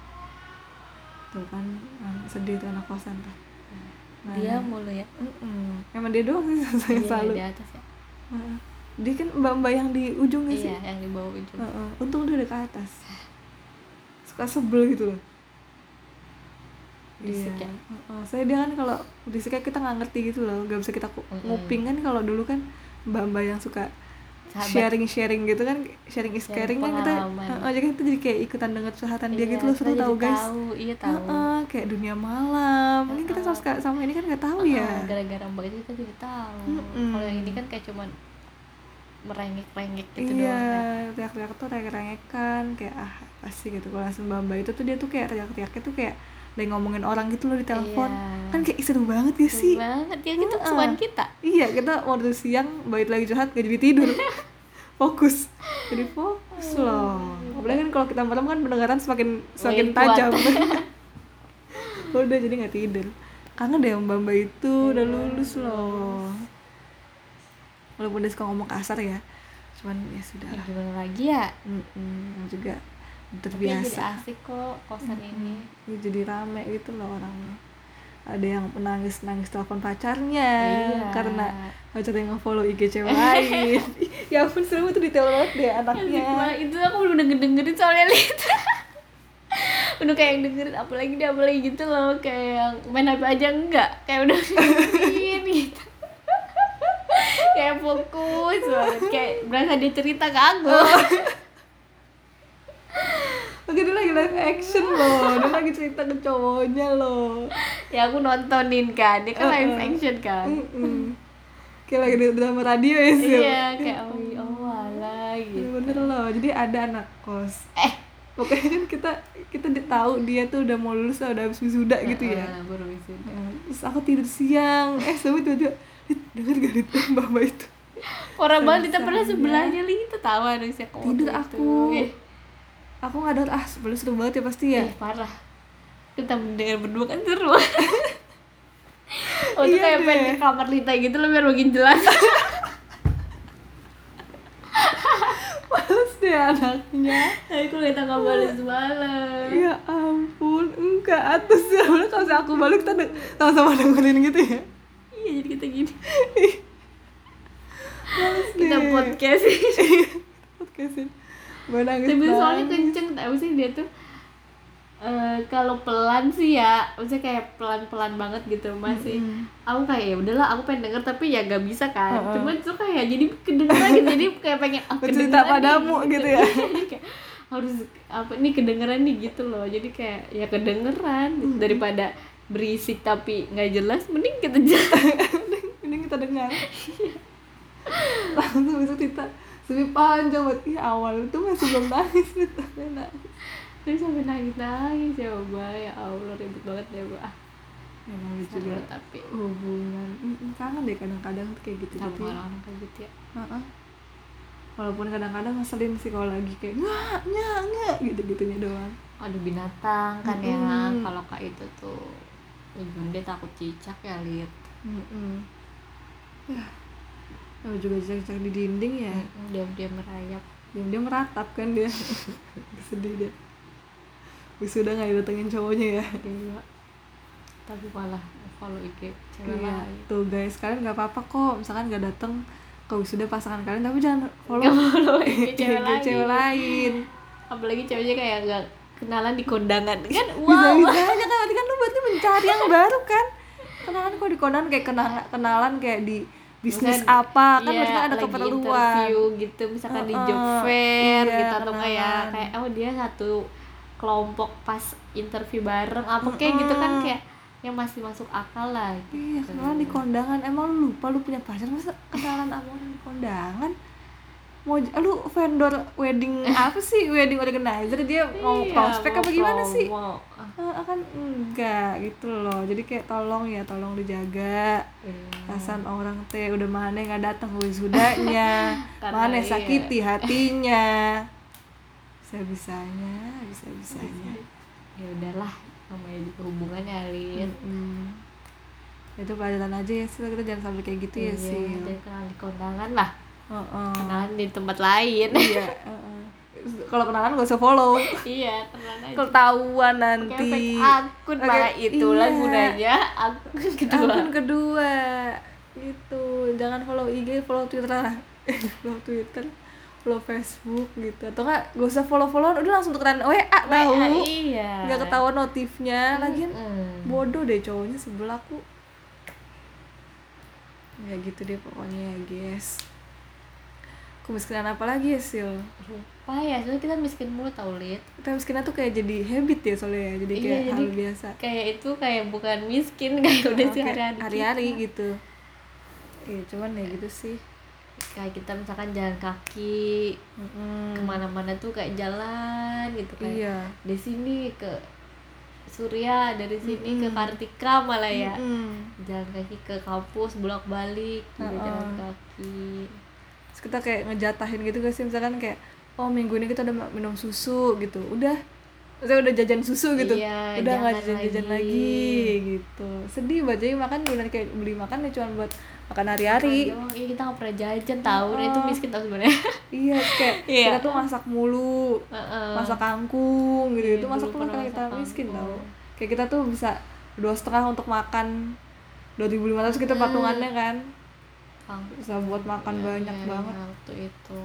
tuh kan sedih tuh anak kosan tuh.
Dia mulu ya.
Emang dia doang sih selalu.
Di atas ya.
Dia kan mbak-mbak yang di ujung gak sih?
Iya, yang di bawah ujung.
Untung dia udah ke atas. Suka sebel gitu loh.
Berisik ya.
Saya dia kan kalau berisiknya kita nggak ngerti gitu loh, nggak bisa kita nguping kan. Kalau dulu kan mbak-mbak yang suka sharing gitu kan, sharing is caring kan, kita jadi kita jadi kayak ikutan denger curhatan dia gitu loh, seru tau guys.
Tahu.
Kayak dunia malam. Mungkin kita sama ini kan nggak tahu ya.
Gara-gara mbak itu kita jadi tahu. Kalau yang ini kan kayak cuman merengek-rengek gitu doang.
Iya, teriak-teriak tuh teriak-teriakan kayak pasti gitu. Kalau langsung mbak itu tuh dia tuh kayak teriak-teriaknya tuh kayak lagi ngomongin orang gitu loh di telepon. Kan kayak seru banget gak sih?
Seru banget ya, kita kesukaan kita.
Iya, kita waktu siang bait lagi curhat gak jadi tidur. Fokus. Jadi fokus loh. Apalagi kan kalau kita malam kan pendengaran semakin tajam. Udah jadi gak tidur. Kangen deh mbak itu udah lulus loh. Walaupun dia suka ngomong kasar ya, cuman ya sudah lah.
Gimana lagi ya?
Juga terbiasa.
Tapi jadi asik kok kosan ini.
Jadi rame gitu loh orangnya. Ada yang nangis telepon pacarnya karena pacarnya nge-follow IG cewek lain. Ya ampun, seru tuh detail banget deh anaknya.
Itu aku udah dengerin soalnya, Lid. Udah kayak dengerin apalagi gitu loh, kayak yang main HP aja enggak, kayak udah dengerin gitu. Kayak fokus banget, kayak berasa dia cerita ke aku.
Oke, dia lagi live action loh, dia lagi cerita ke cowoknya loh.
Ya aku nontonin kan, dia kan live action kan.
Kayak lagi di drama radio ya sih.
Iya, kayak alah gitu.
Bener loh, jadi ada anak kos. Pokoknya kan kita tahu dia tuh udah mau lulus, udah habis wisuda gitu ya.
Baru wisuda.
Terus aku tidur siang, sama tiba-tiba denger gak itu mbak itu
orang banget kita pernah sebelahnya, Li, kita tahu harusnya
tidur aku nggak denger, sebelum seru banget ya pasti ya.
Parah, kita mendengar berdua kan seru. Itu kayak pengen ke kamar Lita gitu loh biar makin jelas.
Males deh anaknya.
Aku Lita nggak balas.
Ya ampun, enggak atus ya. Kalau aku balik kita sama-sama dengerin gitu ya.
Iya, jadi kita gini.
Males
kita
deh.
podcastin.
gue nangis
tapi soalnya
banget.
kenceng tapi sih dia tuh kalau pelan sih ya maksudnya kayak pelan banget gitu masih aku kayak ya udahlah aku pengen denger tapi ya gak bisa kan cuman tuh kayak jadi kedengeran gitu jadi kayak pengen
bercerita padamu
nih,
gitu ya.
Jadi kayak harus apa nih kedengeran nih gitu loh jadi kayak ya kedengeran daripada berisik tapi nggak jelas mending kita
Ini kita dengar. Langsung bisa cerita lebih panjang buat awal itu masih belum nangis gitu.
terus sampai nangis ya coba ya Allah ribet banget ya Mbak.
Emang lucu
Seru,
banget
tapi
hubungan. Kangen deh kadang-kadang tuh kayak gitu
sama
gitu.
orang kayak gitu ya.
Walaupun kadang-kadang ngeselin sih kalau lagi kayak nggak gitu-gitunya doang.
Aduh binatang kan ya kalau kayak itu tuh dia takut cicak ya lihat.
Ya, juga cicak di dinding ya.
Diam-diam merayap.
Dia meratap kan dia. Sedih dia. Wisuda nggak datengin cowoknya ya.
Iya. Tapi malah follow IG cewek
Iya.
lain.
Tuh guys, kalian nggak apa-apa kok misalkan nggak dateng ke wisuda pasangan kalian, tapi jangan follow
IG
cewek lain.
Apalagi ceweknya kayak nggak kenalan di kondangan kan.
Bisa-bisanya kan, berarti kan lu berarti mencari yang baru kan. Kenalan kok di kondangan kayak kenalan kayak di bisnis
Bukan,
apa kan,
iya,
berarti kan ada
lagi
keperluan.
interview gitu misalkan di job fair
iya,
gitu atau kayak oh dia satu kelompok pas interview bareng apa kayak gitu kan kayak yang masih masuk akal lah gitu.
Iya, kenalan di kondangan. Emang lu lupa lu punya pacar masa kenalan sama orang di kondangan? Mau lu vendor wedding apa sih? Wedding organizer, dia mau
Iya,
prospek
mau
apa gimana
promo.
sih? Kan enggak gitu loh. Jadi kayak tolong dijaga perasaan orang teh. Udah mana nggak datang ke wisudanya,
Karena
mana
iya.
sakiti hatinya. Bisa-bisanya.
Ya udahlah namanya juga hubungan ya Lin.
Itu pelajaran aja ya sih, kita jangan sampai kayak gitu ya sih.
Jadi kenalan di kondangan lah, kenalan di tempat lain.
Iya. Kalau kenalan gak usah follow.
Iya kenalan aja.
Ketahuan
Pakai
nanti.
fake akun malah itulah
iya.
gunanya akun kedua.
Akun kedua gitu. Jangan follow IG, follow Twitter lah. Follow Twitter, follow Facebook gitu. Atau enggak gak usah follow-followan, udah langsung tukeran WA tahu.
Iya.
Gak ketahuan notifnya. Lagian bodoh deh cowoknya sebelah aku. Ya gitu deh pokoknya ya guys. Kemiskinan apa lagi ya Sil?
Lupa ya, soalnya kita miskin mulu tau Lid.
Kita miskinnya tuh kayak jadi habit ya soalnya ya. Jadi kayak
Iya,
hal
jadi
biasa.
Kayak itu kayak bukan miskin kayak udah
Kayak hari-hari
kita.
gitu. Iya cuman ya gitu sih.
Kayak kita misalkan jalan kaki kemana-mana tuh kayak jalan gitu kayak
Iya.
dari sini ke Surya, dari sini ke Kartika malah ya jalan kaki ke kampus bolak-balik juga jalan kaki.
Terus kita kayak ngejatahin gitu gak sih, misalkan kayak oh minggu ini kita udah minum susu gitu, udah jajan susu gitu,
Iya,
udah nggak
jangan
jajan
lagi.
lagi gitu. Sedih banget, jadi makan bener kayak beli makan ya cuma buat makan hari-hari.
Iya kita nggak pernah jajan tahu, nah itu miskin tau sebenarnya.
Iya kayak
Iya.
kita tuh masak mulu, masak kangkung gitu,
Iya,
itu masak
dulu
tuh
pernah
karena kita
masak
miskin
kangkung.
tau. Kayak kita tuh bisa 2,5 untuk makan 2.500 kita patungannya kan, bisa buat makan banyak
Iya,
banget.
waktu itu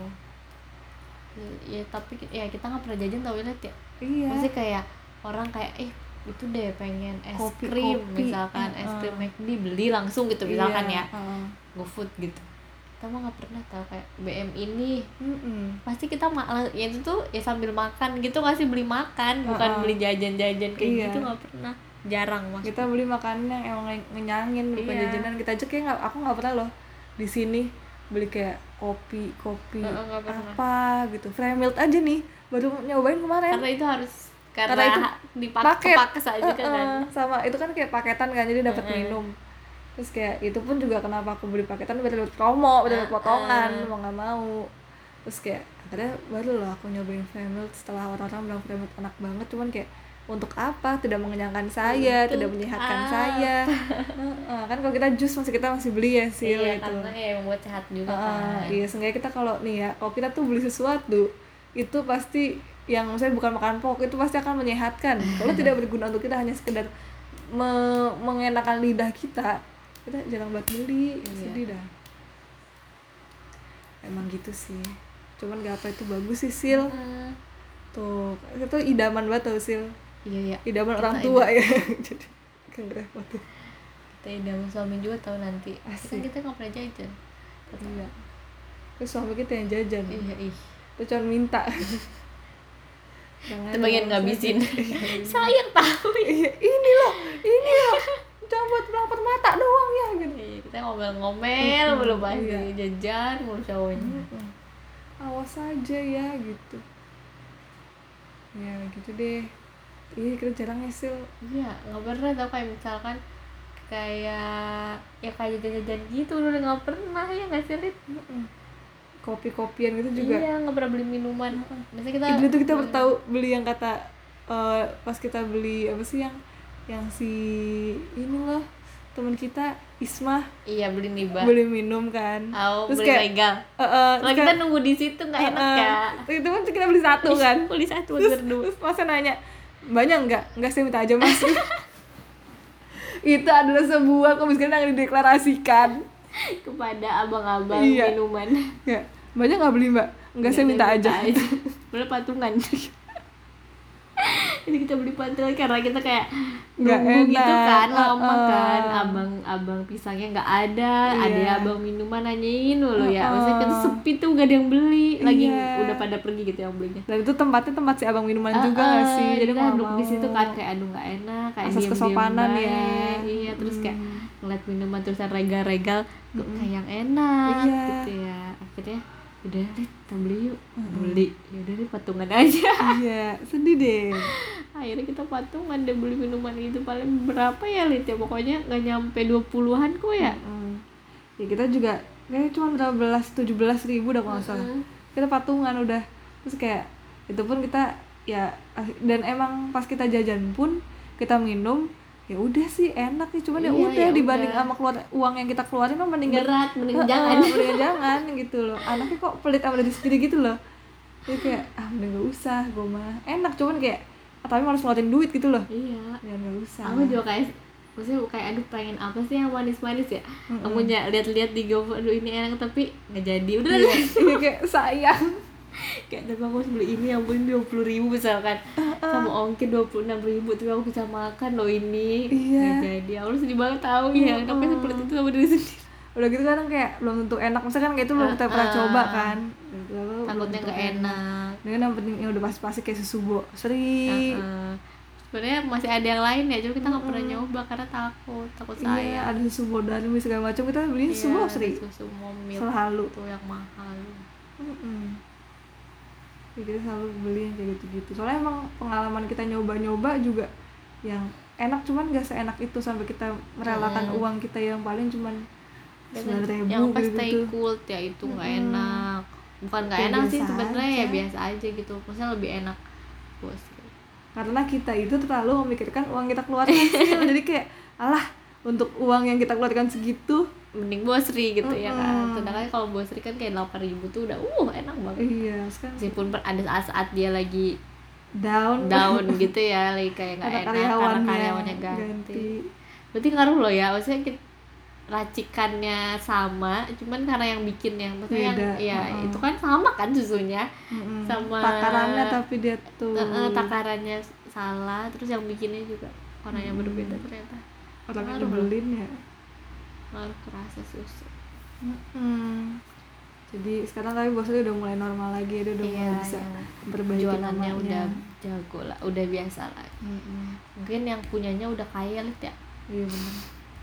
ya tapi ya kita nggak pernah jajan tau Liat ya.
Iya.
Maksudnya kayak orang kayak itu deh pengen es
Kopi,
krim misalkan
kopi.
es krim McD beli langsung gitu misalkan
Iya,
ya GoFood gitu. Kita mah nggak pernah tahu kayak BM ini pasti kita malah ya itu tuh ya sambil makan gitu nggak sih, beli makan bukan beli jajan-jajan kayak
Iya.
gitu, nggak pernah, jarang mas.
Kita beli makanan yang emang ngenyangin, bukan
Iya.
jajanan. Kita aja kayak aku nggak pernah loh di sini beli kayak kopi
Nggak pernah.
apa gitu, Fremilk aja nih baru nyobain kemarin.
Karena itu harus
Karena itu paket.
dipakai aja kan.
Sama itu kan kayak paketan kan, jadi dapat minum. Terus kayak itu pun juga kenapa aku beli paketan, biar dapat promo, biar dapat potongan, mau nggak mau. Terus kayak akhirnya baru loh aku nyobain Fremilk setelah orang-orang bilang Fremilk enak banget, cuman kayak untuk apa, tidak mengenyangkan saya, tidak menyehatkan saya. Kan kalau kita jus kita masih beli ya sih
Iya,
itu.
karena ya membuat sehat juga kan.
Iya, seenggaknya kita kalau nih ya, kalau kita tuh beli sesuatu itu pasti yang misalnya bukan makanan pokok, itu pasti akan menyehatkan. Kalau tidak berguna untuk kita, hanya sekedar mengenakan lidah kita jarang banget beli.
Iya.
Sedih dah. Emang gitu sih. cuman gak apa itu bagus sih Sil. Tuh itu idaman banget tau Sil.
Iya ya,
Idaman
kita
orang tua ya. Jadi kan repotin.
kita idaman suami juga tahu nanti.
Asik.
Kan kita nggak pernah jajan.
Iya. Terus suami kita yang jajan.
Iya ih.
Kita cuma minta. Jangan
Itu bagian
dong,
ngabisin.
sakit.
Sayang tahu.
Iya, ini loh. Jangan buat pelapor mata doang ya gitu.
Iya, kita ngomel-ngomel belum pasti
iya.
jajan mulu cowoknya.
Awas aja ya gitu. Ya gitu deh. Iya kita jarang ngesil.
Iya, nggak pernah tau kayak misalkan kayak ya kayak jajan-jajan gitu udah nggak pernah ya nggak sih Rit?
Kopi-kopian gitu juga.
Iya, nggak pernah beli minuman. Biasanya kita
Dulu tuh kita tahu beli yang kata pas kita beli apa sih yang si ini loh teman kita Isma
iya beli niba.
beli minum kan.
Terus beli legal. Kalau kita nunggu di situ nggak enak ya.
Itu kan kita beli satu kan.
Beli satu berdua.
Terus masa nanya banyak nggak sih minta aja mas. Itu adalah sebuah kemiskinan yang dideklarasikan
Kepada abang-abang
Iya.
minuman.
ya, banyak nggak beli mbak? Nggak saya minta aja.
Bener patungan. Jadi kita beli patungan karena kita kayak
Nggak
nunggu gitu
enak.
kan, lama kan. Abang pisangnya nggak ada,
Iya.
ada abang minuman nanyain dulu ya. Maksudnya kita sepi tuh gak ada yang beli, lagi
Iya.
udah pada pergi gitu yang belinya.
Dan itu tempatnya tempat si abang minuman juga nggak sih?
Jadi
mau
kita duduk di
mau.
situ kan kayak aduh nggak enak, kayak
Asas
diem-diem
kesopanan
baik.
ya.
Iya, terus kayak ngeliat minuman terusan regal-regal kok kayak yang enak
Iya.
gitu ya. Akhirnya udah deh kita beli yuk. Beli. Ya udah deh patungan aja.
Iya, sedih deh.
Akhirnya kita patungan deh beli minuman itu paling berapa ya Lit ya, pokoknya nggak nyampe 20-an kok ya.
Ya kita juga kayak cuma berapa 17.000 udah kalau nggak salah. Kita patungan udah. Terus kayak itu pun kita ya dan emang pas kita jajan pun kita minum ya udah sih enak nih cuman ya
Iya,
udah
ya
dibanding
udah.
sama keluar uang yang kita keluarin mah mendingan
Berat, mending jangan.
mendingan jangan gitu loh. Anaknya kok pelit sama diri sendiri gitu loh. Jadi kayak mending gak usah gue mah enak cuman kayak tapi harus ngeluarin duit gitu loh.
Iya.
Ya gak usah.
Aku juga kayak maksudnya kayak aduh pengen apa sih yang manis-manis ya. Aku lihat-lihat di GoFood aduh ini enak tapi nggak jadi. Udah lah.
Iya kayak sayang.
Kayak tapi aku harus beli ini yang beli 20.000 misalkan sama ongkir 26.000 tapi aku bisa makan loh ini.
Iya.
Nggak jadi. Aku sedih banget tahu ya. Tapi seperti itu sama diri sendiri.
Udah gitu kadang kayak belum tentu enak misalkan kayak itu belum kita pernah coba kan.
Takutnya nggak enak.
Dengan yang penting yang udah pasti kayak susu seri.
Sebenarnya masih ada yang lain ya, cuma kita nggak pernah nyoba karena takut
Iya,
saya.
ada susu modern segala macam kita beli susu seri.
Susu momil
Selalu.
itu yang mahal.
Ya, kita selalu beli yang kayak gitu-gitu. Soalnya emang pengalaman kita nyoba-nyoba juga yang enak cuman gak seenak itu sampai kita merelakan uang kita yang paling cuman 9.000
Yang pas stay
gitu.
cool ya itu nggak enak. Bukan nggak
Ya,
enak sih
biasa
sebenarnya ya
aja.
biasa aja gitu. Maksudnya lebih enak bos.
Karena kita itu terlalu memikirkan uang kita keluarkan sih. Jadi kayak alah untuk uang yang kita keluarkan segitu
Mending bosri gitu ya kan. Sedangkan kalau bosri kan kayak 8.000 tuh udah enak banget.
iya sekarang
Meskipun ada saat-saat dia lagi
down
gitu ya, lagi kayak nggak enak karena karyawannya ganti. Berarti ngaruh loh ya, maksudnya racikannya sama, cuman karena yang bikinnya, maksudnya
Beda,
yang ya itu kan sama kan susunya, sama
takarannya tapi dia tuh
takarannya salah, terus yang bikinnya juga orang yang berbeda ternyata.
orang yang
Ngaruh loh.
nyebelin ya.
Ngaruh kerasa susu.
Jadi sekarang tapi bosnya udah mulai normal lagi, dia udah mulai bisa perbaiki
jualannya
namanya.
udah jago lah, udah biasa lah. Mungkin yang punyanya udah kaya Lit ya.
Iya benar.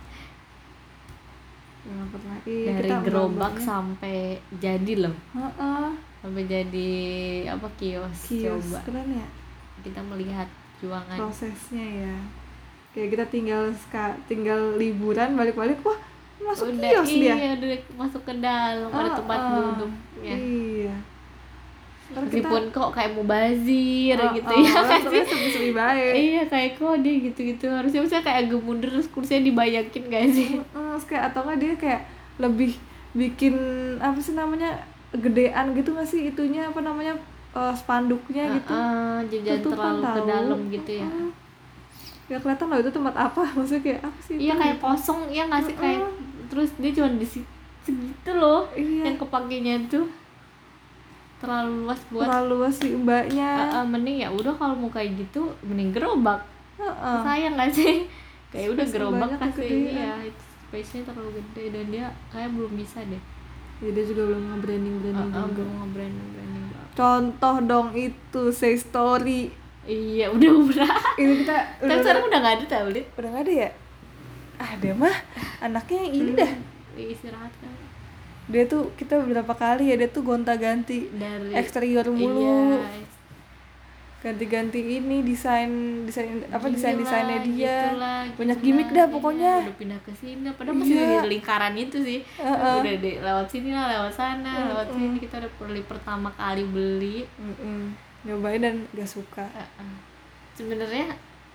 Yang pernah
Dari
kita
gerobak
gambarnya.
sampai jadi loh,
Heeh,
sampai jadi apa kios.
kios
Coba
keren ya
kita melihat juangan.
prosesnya ya. Kayak kita tinggal liburan balik-balik wah masuk
Udah
kios dia.
udah masuk ke dalam ada tempat duduknya.
Iya. Ntar kita
Meskipun kok kayak mubazir gitu ya kan sih.
sepi-sepi baik.
Iya kayak kok dia gitu-gitu harusnya misalnya kayak agak mundur terus kursinya dibanyakin gak sih?
Terus kayak atau nggak dia kayak lebih bikin apa sih namanya gedean gitu nggak sih itunya apa namanya spanduknya gitu.
Jangan
Tutupan
terlalu ke
tahu.
dalam gitu ya.
Ya kelihatan loh itu tempat apa maksudnya kayak apa sih?
Iya
itu?
kayak kosong ya nggak sih kayak terus dia cuma di segitu loh
Iya.
yang kepakainya tuh. terlalu luas buat
terlalu luas sih mbaknya.
mending ya udah kalau mau kayak gitu mending gerobak. Sayang gak sih? Kayak udah
Space
gerobak
banyak
kasih
kegedean.
ya itu space-nya terlalu gede dan dia kayak belum bisa deh.
Ya, dia juga belum nge-branding juga.
Belum nge-branding banget.
Contoh dong itu Say Story.
Iya udah.
Ini kita
Tapi sekarang udah nggak ada tau Lid.
udah nggak ada ya? Ada mah anaknya yang ini dah.
Istirahat kan.
Dia tuh kita beberapa kali ya dia tuh gonta-ganti
Dari
eksterior mulu.
Iya,
Ganti-ganti ini desainnya dia.
gitulah,
Banyak
gitulah.
gimmick dah
Iya,
pokoknya.
udah pindah ke sini padahal masih
Iya.
di lingkaran itu sih. Udah lewat sini lah, lewat sana, lewat sini. Kita udah pertama kali beli.
Nyobain dan gak suka.
Sebenarnya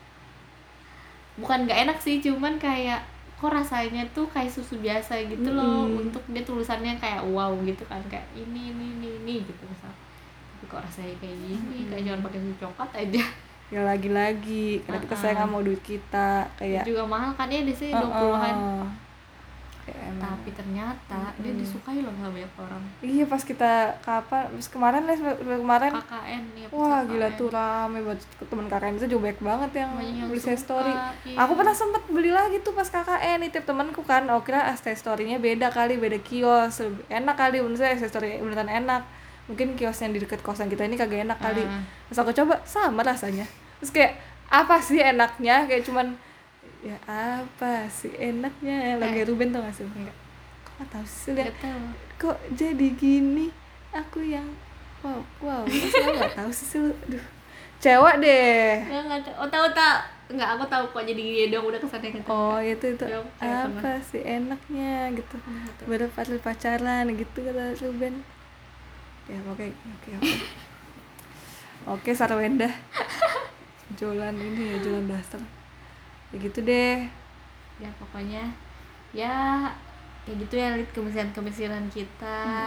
bukan gak enak sih, cuman kayak kok rasanya tuh kayak susu biasa gitu loh. Untuk dia tulisannya kayak wow gitu kan, kayak ini gitu misal. Tapi kok rasanya kayak gini, kayak cuma pakai susu coklat aja.
Ya lagi-lagi karena kita sayang sama duit kita kayak
Juga mahal kan ya di sini 20-an.
Kayak emang.
Tapi ternyata dia disukai loh sama banyak orang.
Iya pas kita kemarin
KKN ya.
wah gila tuh rame buat temen KKN itu juga banyak banget yang
Banyak yang
beli Say
suka,
Story.
iya.
Aku pernah sempet beli lagi tuh pas KKN nitip temanku kan. Oh kira Say Story-nya beda kali, beda kios. Lebih enak kali menurut saya Say Story beneran enak. Mungkin kios yang di dekat kosan kita ini kagak enak kali. Terus aku coba sama rasanya. Terus kayak apa sih enaknya? Kayak cuman ya apa sih enaknya lagi Ruben tau gak sih? Enggak. Kok gak tau sih liat
Gak tahu.
kok jadi gini aku yang wow masa gak tahu sih lu aduh cewek deh.
Enggak tahu. Oh tahu. Enggak, aku tahu kok jadi gini dong udah kesana gitu.
Oh itu
Ya,
apa sih enaknya gitu berapa pacaran gitu kata Ruben ya oke Sarwenda jualan ini ya jualan daster ya gitu deh
Ya pokoknya ya kayak gitu ya lihat kemisiran kita.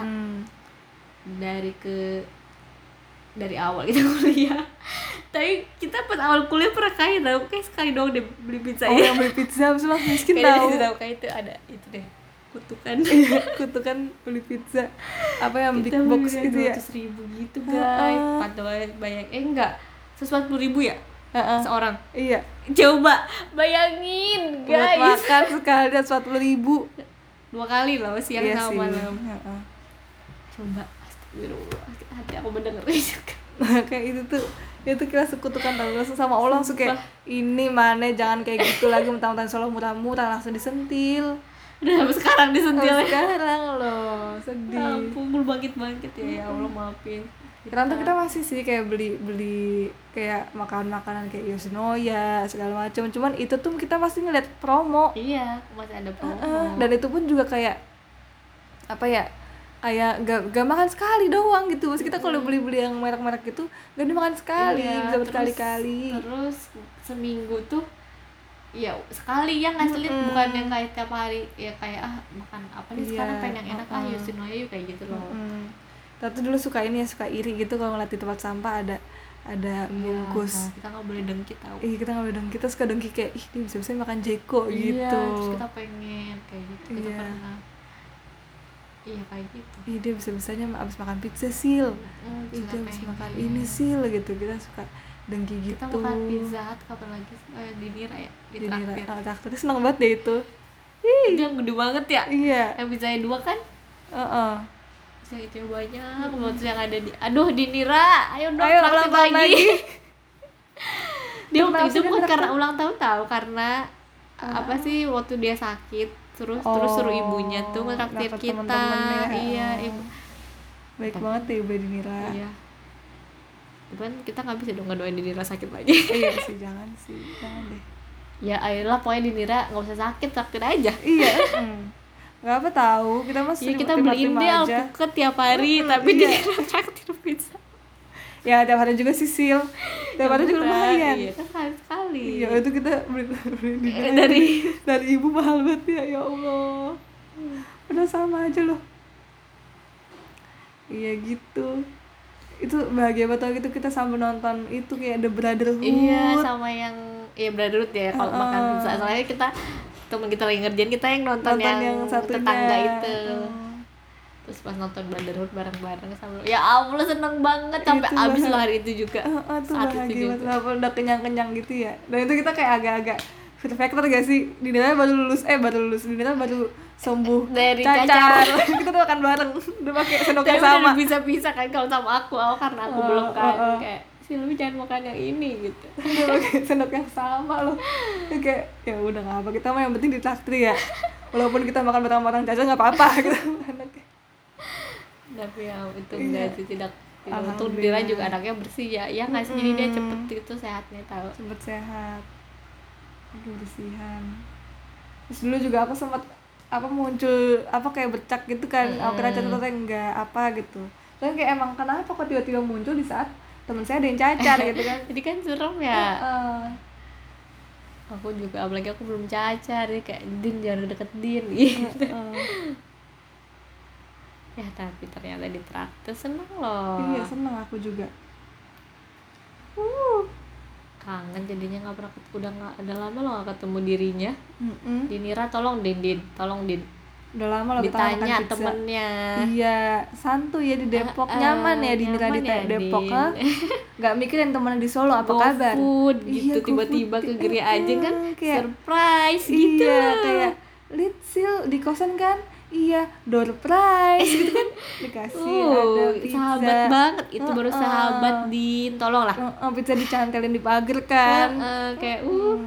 Dari awal kita kuliah. Tapi kita pas awal kuliah pernah kaya tau, kayak sekali doang deh beli pizza ya.
yang beli pizza abis lah miskin
Kayak
tau
dari tahu kayak itu ada itu deh kutukan.
kutukan beli pizza apa yang big
Kita
box
beli
gitu ya
200.000 gitu guys. Padahal banyak enggak 140.000 ya seorang.
Iya
Coba bayangin
buat
guys.
makan sekali 140.000
2 kali loh siang
iya
sama
sih.
malam. Coba astagfirullah, hati aku mendengarnya juga.
Kayak itu kita sekutukan tau langsung sama Allah langsung kayak ini mana jangan kayak gitu lagi mentang-mentang selalu murah-murah langsung disentil.
Udah sampai sekarang disentil ya.
Sekarang loh sedih.
Ampun, bangkit ya Allah maafin.
Sekarang tuh kita masih sih kayak beli kayak makanan kayak Yoshinoya segala macam. Cuman itu tuh kita masih ngeliat promo.
Iya, masih ada promo.
Dan itu pun juga kayak apa ya? Kayak gak makan sekali doang gitu. Mas kita kalau beli yang merek-merek gitu gak dimakan sekali,
Iya,
bisa berkali-kali.
Terus seminggu tuh ya sekali ya nggak sulit, bukan yang kayak tiap hari ya kayak makan apa nih sekarang pengen yang enak Yoshinoya yuk kayak gitu loh.
Tapi dulu suka ini ya, suka iri gitu kalau ngeliat di tempat sampah ada bungkus.
Kita nggak boleh dengki tau.
Iya kita nggak boleh dengki, kita suka dengki kayak ih dia bisa makan Jeko gitu.
Iya, terus kita pengen kayak gitu. Kita pernah. Iya kayak gitu.
Ih dia bisa-bisanya abis makan pizza sil. Ih dia abis makan ini sil gitu. Kita suka dengki gitu.
Kita makan pizza Hut kapan lagi? Di Nira ya? Di traktir.
Traktir seneng banget deh itu.
Itu yang gede banget ya?
Iya.
Yang pizzanya 2 kan? Yang itu yang banyak terus yang ada di di Nira ayo dong
ulang tahun lagi.
Dia waktu itu bukan karena ulang tahun tahu, karena apa sih waktu dia sakit terus suruh ibunya tuh ngetraktir kita. Iya ibu
baik banget deh ibu di Nira.
Iya cuman kita nggak bisa dong ngedoain di Nira sakit lagi.
Iya sih jangan deh
ya ayolah pokoknya di Nira nggak usah sakit, traktir aja.
Iya nggak apa tahu kita masih
kita beliin dia alpukat tiap hari tapi dia traktir pizza
ya tiap hari juga sisil tiap hari juga lumayan.
Iya kan sekali.
Iya itu kita beli dari ibu mahal banget ya Allah. Udah sama aja loh. Iya gitu. Itu bahagia banget gitu kita sambil nonton itu kayak The Brotherhood.
Iya sama yang Brotherhood ya kalau makan pizza. Soalnya temen kita lagi ngerjain, kita yang nonton yang
satunya.
tetangga itu. Terus terus pas nonton Brotherhood bareng-bareng sama ya Allah seneng banget sampai
Itu
abis
banget.
loh hari itu juga
Tuh
saat itu
bahagia
juga
banget walaupun udah kenyang-kenyang gitu ya. Dan itu kita kayak agak-agak fear factor gak sih? Dinda baru lulus, Dinda baru sembuh
Dari
cacar.
cacar.
Kita tuh makan bareng, udah pakai sendok
tapi
yang sama.
udah bisa-bisa kan kalau sama aku karena aku belum kan kayak Silvi jangan makan yang ini gitu.
Udah pakai sendok yang sama loh. Terus kayak ya udah nggak apa, kita mah yang penting ditraktir ya. Walaupun kita makan bareng orang cacar nggak apa-apa gitu.
Tapi ya itu
Iya.
enggak sih tidak untung
Alhamdulillah.
Dira juga anaknya bersih ya nggak sih jadi dia cepet itu sehatnya tahu.
Sempet sehat, kebersihan. Terus dulu juga aku sempat muncul kayak bercak gitu kan. Aku kira cacat atau enggak apa gitu. Terus kayak emang kenapa kok tiba-tiba muncul di saat temen saya ada yang cacar gitu kan.
Jadi kan serem ya.
Heeh.
Aku juga apalagi aku belum cacar ya kayak Din jangan deket Din gitu. Ya tapi ternyata ditraktir seneng loh.
Iya seneng aku juga.
Kangen jadinya nggak pernah udah nggak ada lama loh nggak ketemu dirinya. Dinira tolong Din
Udah lama loh kita makan
ditanya
pizza.
temennya.
Iya, santuy ya di Depok. Nyaman ya di Nira di
nyaman ya,
Depok.
Din.
Ha? Gak mikirin temen di Solo apa kabar.
GoFood gitu
Iya,
tiba-tiba
GoFood.
ke Geri aja kan
Kayak-
surprise gitu
Iya,
loh.
kayak Lid Sil di kosan kan? Iya, door prize gitu kan. Dikasih ada pizza.
Sahabat banget itu baru sahabat Din tolonglah.
Pizza dicantelin di pagar kan.
Kayak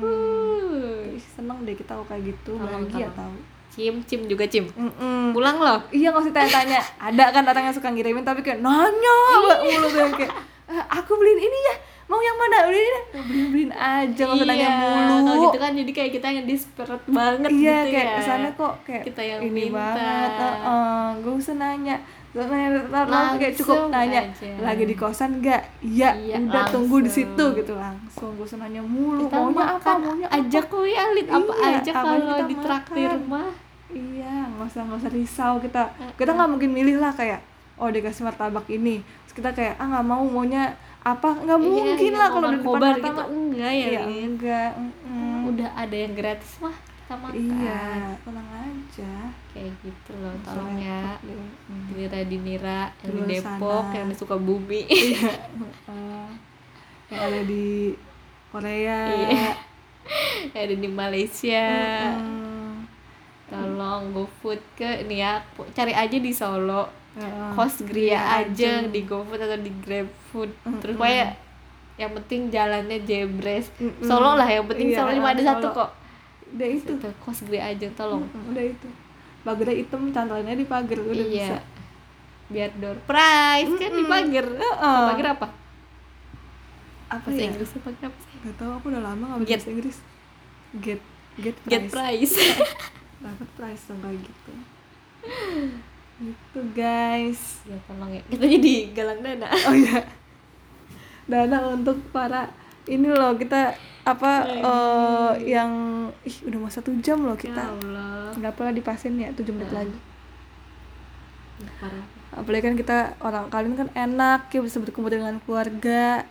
Ih, seneng deh kita kok kayak gitu,
Tolong,
bahagia
tolong.
tahu.
Cim juga Cim pulang loh.
Iya nggak usah tanya-tanya. Ada kan orang yang suka ngirimin tapi kayak nanya mulu kayak aku beliin ini ya, mau yang mana, beliin aja nggak usah nanya mulu.
Kalau gitu kan jadi kayak kita yang desperate banget
Iya
gitu
kayak
ya.
kesana kok kayak
Kita yang
ini
minta.
banget, gak usah nanya. Kayak cukup
Langsung
nanya
aja.
lagi di kosan nggak? Iya,
Iya,
udah tunggu di
langsung.
situ gitu langsung. Gak usah nanya mulu.
Kita
Maunya apa?
makan
Maunya
ajak
apa?
kok ya Lid apa
Iya,
aja
apa
kalau
kita
ditraktir
makan.
mah.
Iya, nggak usah risau kita nggak mungkin milih lah kayak dikasih martabak ini, terus kita kayak nggak maunya apa, nggak mungkin lah kalau di depan
kobar
mata
gitu
mah.
enggak ya
Iya
Lid.
enggak.
Udah ada yang gratis mah kita makan.
Iya, tenang aja.
Kayak gitu loh
Nggak usah
tolong ya.
repot deh.
Dinira yang
Di
di
luar
Depok
sana.
yang di Sukabumi.
Iya. Yang ada di Korea.
Iya. Ada di Malaysia.
Mm.
Tolong GoFood ke nih ya cari aja di Solo
Heeh.
kos Gria
Gria
aja
aja.
di GoFood atau di GrabFood terus kayak yang penting jalannya jebres Solo lah yang penting
Iya,
Solo cuma ada satu
Solo.
kok
Udah itu.
Situ, kos Gria aja tolong.
Udah itu. Pagar hitam cantelannya di pagar udah
Iya
bisa.
biar door prize kan di pagar. Pagar apa
Apa
bahasa
ya?
Inggrisnya pagar apa sih?
Gak tau, aku udah lama gak
Get.
bahasa Inggris. Get
Get
prize.
prize.
Dapat prize dong kayak gitu. Gitu guys.
Ya tolong ya kita jadi galang dana.
Oh iya. Dana untuk para ini loh kita yang udah mau 1 jam loh
Ya
kita.
Allah
Nggak pernah dipasin ya 7 menit lagi.
parah.
Apalagi kan kita kalian kan enak ya bisa berkumpul dengan keluarga.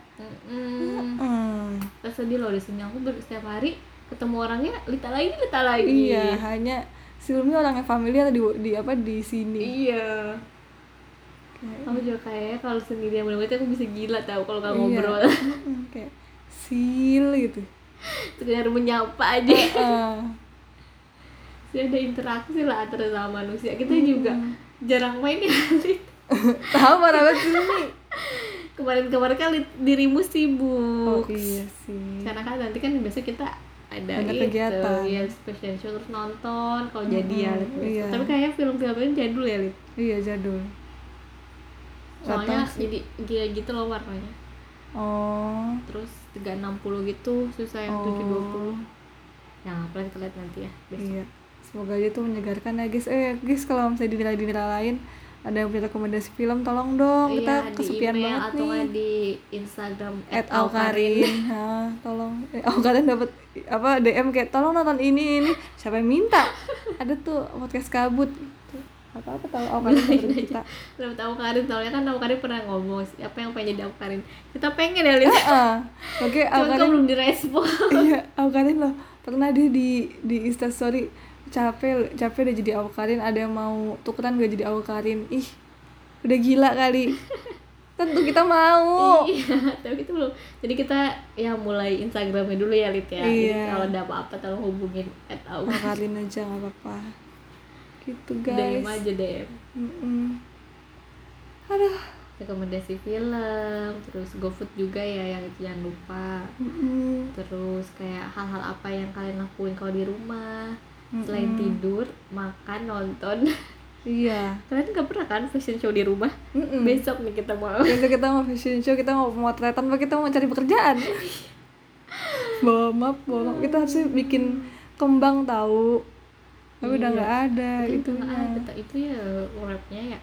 Terus sedih loh di sini aku setiap hari ketemu orangnya Lita lagi.
Iya, hanya Silmi orangnya familiar di sini.
Iya. Aku juga kayaknya kalau sendirian bener-bener aku bisa gila tahu kalau nggak
Iya.
ngobrol.
Kayak Sil gitu.
Sekedar menyapa aja.
Heeh.
Sih ada interaksi lah antara sama manusia. Kita juga jarang main ya. Lit.
Tahu parah banget Silmi.
Kemarin kan dirimu sibuk.
Oh iya sih.
Karena kan nanti kan biasa kita ada
Banyak kegiatan.
ya special show terus nonton kalau jadi ya Lit.
iya.
Tapi kayaknya film-filmnya jadul ya Lit.
Iya jadul.
Soalnya
Datang sih.
jadi gila gitu loh warnanya.
Oh.
Terus 360 gitu susah yang 720. Nah, apa kita lihat nanti ya besok.
Iya. Semoga aja tuh menyegarkan ya guys. Guys kalau misalnya di dinera lain ada yang punya rekomendasi film tolong dong.
Iya,
Kita
di
kesepian
email
banget
atau nggak
nih.
di Instagram
@aukarin. Tolong Aukarin dapat DM kayak tolong nonton ini. Siapa yang minta? Ada tuh podcast kabut. Apa tahu Aukarin dari kita.
Belum tahu Karin, soalnya kan tahu Karin pernah ngomong apa yang pengen jadi Karin. Kita pengen ya Lisa.
Oke,
Cuma kok
Aukarin.
belum direspon.
Iya, Aukarin loh. Pernah dia di Instastory capek udah jadi awkarin, ada yang mau tukeran gak jadi awkarin. Ih, udah gila kali. Tentu kita mau.
Iya, tapi kita belum. Jadi kita ya mulai Instagramnya dulu ya, Lid ya. Jadi
Iya.
kalau ada apa-apa tolong hubungin
Awkarin aja nggak apa-apa. Gitu guys.
DM aja DM.
Aduh.
Rekomendasi film, terus GoFood juga ya, yang itu jangan lupa. Terus kayak hal-hal apa yang kalian lakuin kalau di rumah selain tidur, makan, nonton.
Iya.
Kalian nggak pernah kan fashion show di rumah? Besok nih kita mau.
Besok kita mau fashion show, kita mau pemotretan, kita mau cari pekerjaan. bawa map, kita harusnya bikin kembang tahu. Tapi udah nggak ada
itu
itunya.
itu ya wrapnya ya.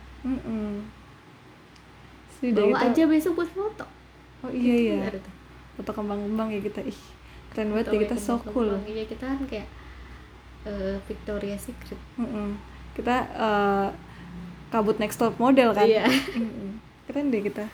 Kita...
Bawa aja besok buat foto.
Oh iya.
Ada tuh.
Foto kembang-kembang ya kita. Ih, keren banget ya, kita so cool.
Iya, kita kan kayak Victoria's Secret.
Kita kabut next top model kan.
Iya.
Keren deh kita.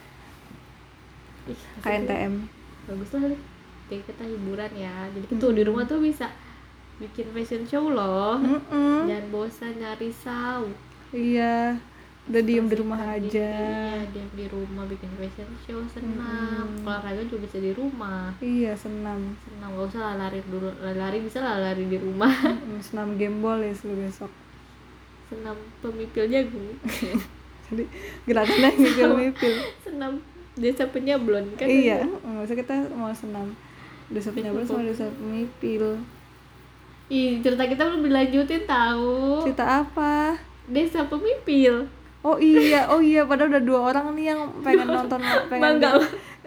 KNTM.
Bagus lah. Jadi kita hiburan ya. Jadi kita di rumah tuh bisa bikin fashion show loh. Jangan bosan nyari saw.
Iya. Udah diem di rumah aja.
Iya, diem di rumah bikin fashion show, senam. Olahraga juga bisa di rumah.
Iya, senam.
Gak usah lari dulu. Lari bisa lah, lari di rumah.
Senam gembol ya besok.
Senam pemipil jagung.
Jadi gerakannya mipil-mipil.
Senam desa penyablon kan.
Iya, maksudnya kita mau senam desa penyablon sama desa pemipil.
Ih, cerita kita belum dilanjutin tahu.
Cerita apa?
Desa pemipil.
Oh iya, padahal udah 2 orang nih yang pengen nonton, pengen
Bangga.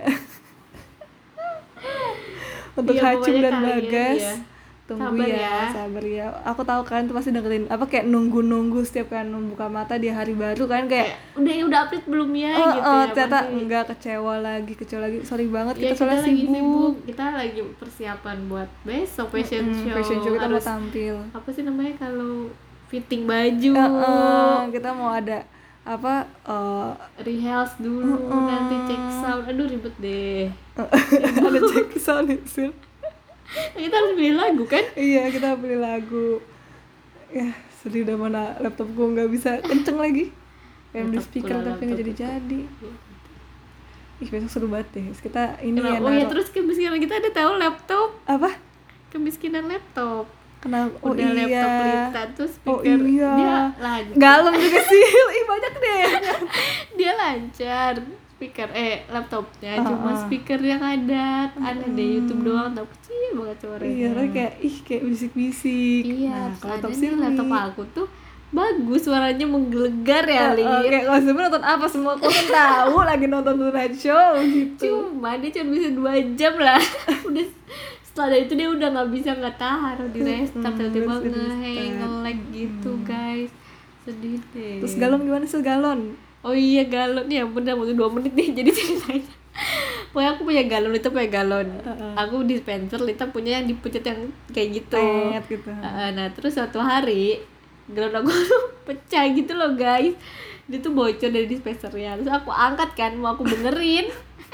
untuk
Iya,
Hacum
pokoknya
dan
kalian
Bagas.
ya.
Tunggu
Sabar
ya, sabar ya. Aku tahu kalian tuh pasti dengerin apa kayak nunggu setiap kalian membuka mata di hari baru kan kayak
Udah update belum ya gitu ya.
ternyata
pasti.
enggak, kecewa lagi. Sorry banget,
Ya,
kita soalnya
lagi
sibuk.
Kita lagi persiapan buat besok fashion show.
Fashion show kita mau
Harus,
tampil.
apa sih namanya kalau fitting baju.
Kita mau ada apa
Rehearse dulu, nanti check sound. Aduh ribet deh.
ada cek sound itu.
Kita harus beli lagu kan?
Iya, kita beli lagu. Ya, sedih udah mana laptop gua nggak bisa kenceng lagi. Pengen beli speaker tapi nggak jadi. Ih, besok seru banget deh. Kita ini ya.
Oh ya, terus kemiskinan kita ada tahu laptop.
Apa?
Kemiskinan laptop.
Kenapa? Oh
Udah
iya.
laptop Lita tuh
Oh
speaker
iya.
dia lancar.
Galon juga sih. Ih, banyak deh.
Dia lancar speaker laptopnya cuma speaker yang ada aneh deh, YouTube doang tau, kecil banget suaranya.
Iya, kayak bisik-bisik.
Iya,
kalau
ada nih laptop aku tuh bagus, suaranya menggelegar ya, Li.
Kayak kalau sebenarnya nonton apa semua aku kan tahu lagi nonton Tonight Show gitu.
Cuma dia cuma bisa 2 jam lah. Udah setelah itu dia udah nggak bisa nggak tahan, di restart tiba-tiba nge-hang, nge-lag gitu guys, sedih deh.
Terus galon gimana sih galon?
Oh iya, galon ya bener, mau 2 menit nih jadi ceritanya. Pokoknya aku punya galon, Lita punya galon. Aku dispenser, Lita punya yang dipencet yang kayak gitu.
Gitu.
Nah terus suatu hari galon aku tuh pecah gitu loh guys. Dia tuh bocor dari dispensernya. Terus aku angkat kan, mau aku benerin.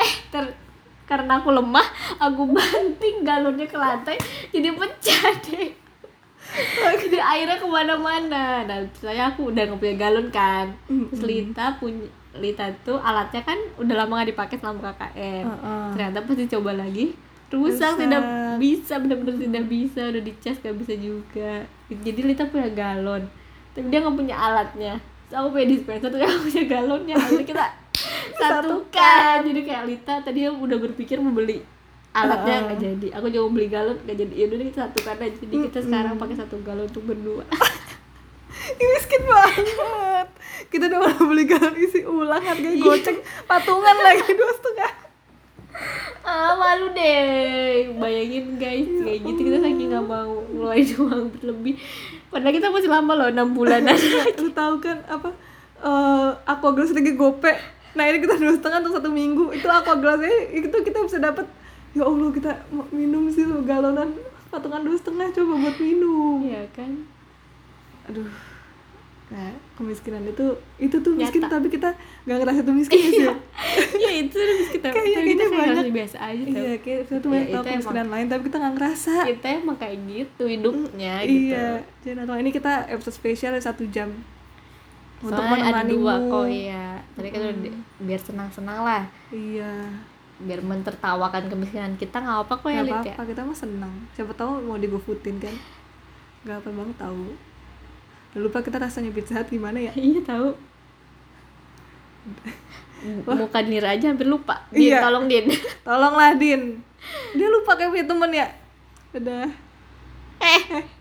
Karena aku lemah, aku banting galonnya ke lantai, jadi pecah deh. Jadi airnya kemana-mana. Nah saya aku udah nggak punya galon kan. Terus Lita tuh alatnya kan udah lama gak dipakai selama KKN. Ternyata pas dicoba lagi rusak, tidak bisa, benar-benar tidak bisa, udah dicas gak bisa juga. Jadi Lita punya galon, tapi dia nggak punya alatnya. Terus aku punya dispenser, tapi aku punya galonnya. Akhirnya kita satukan. Jadi kayak Lita tadi udah berpikir mau beli alatnya nggak jadi, aku juga mau beli galon nggak jadi, ya udah kita satukan aja. Jadi kita sekarang pakai 1 galon untuk berdua.
Ini miskin banget. Kita udah mau beli galon isi ulang, harganya goceng, patungan lagi 2,5.
Malu deh, bayangin guys, kayak gitu kita saking nggak mau ngeluarin uang berlebih, padahal kita masih lama loh, 6 bulanan.
Lu tahu kan apa Aquaglass lagi gope. Nah ini kita 2,5 untuk 1 minggu. Itu Aquaglassnya itu kita bisa dapat. Ya Allah, kita mau minum sih lo galonan patungan 2,5 coba buat minum.
Iya kan.
Aduh, Nah, kemiskinan itu tuh miskin
Nyata.
tapi kita nggak ngerasa tuh miskin sih.
Ya itu harus kita
Kayaknya banyak.
biasa aja tau.
Iya, kayak kita tuh
Ya,
banyak tahu
itu
kemiskinan lain tapi kita nggak ngerasa.
Kita emang kayak gitu hidupnya gitu.
Iya, jadi Natal ini kita episode spesial 1 jam untuk
Soalnya ada
menemanimu.
2 kok ya. Tadi kan udah biar senang-senang lah,
Iya,
biar mentertawakan kemiskinan kita, nggak apa kok ya
nggak
Lid ya.
apa-apa, kita mah senang. Siapa tahu mau digofoodin kan? Nggak apa banget tahu. Udah lupa kita rasanya Pizza Hut gimana ya?
Iya tahu. Muka Nira aja hampir lupa. Din,
Iya.
tolong Din.
Tolonglah Din. Dia lupa kayak punya temen ya. Dadah.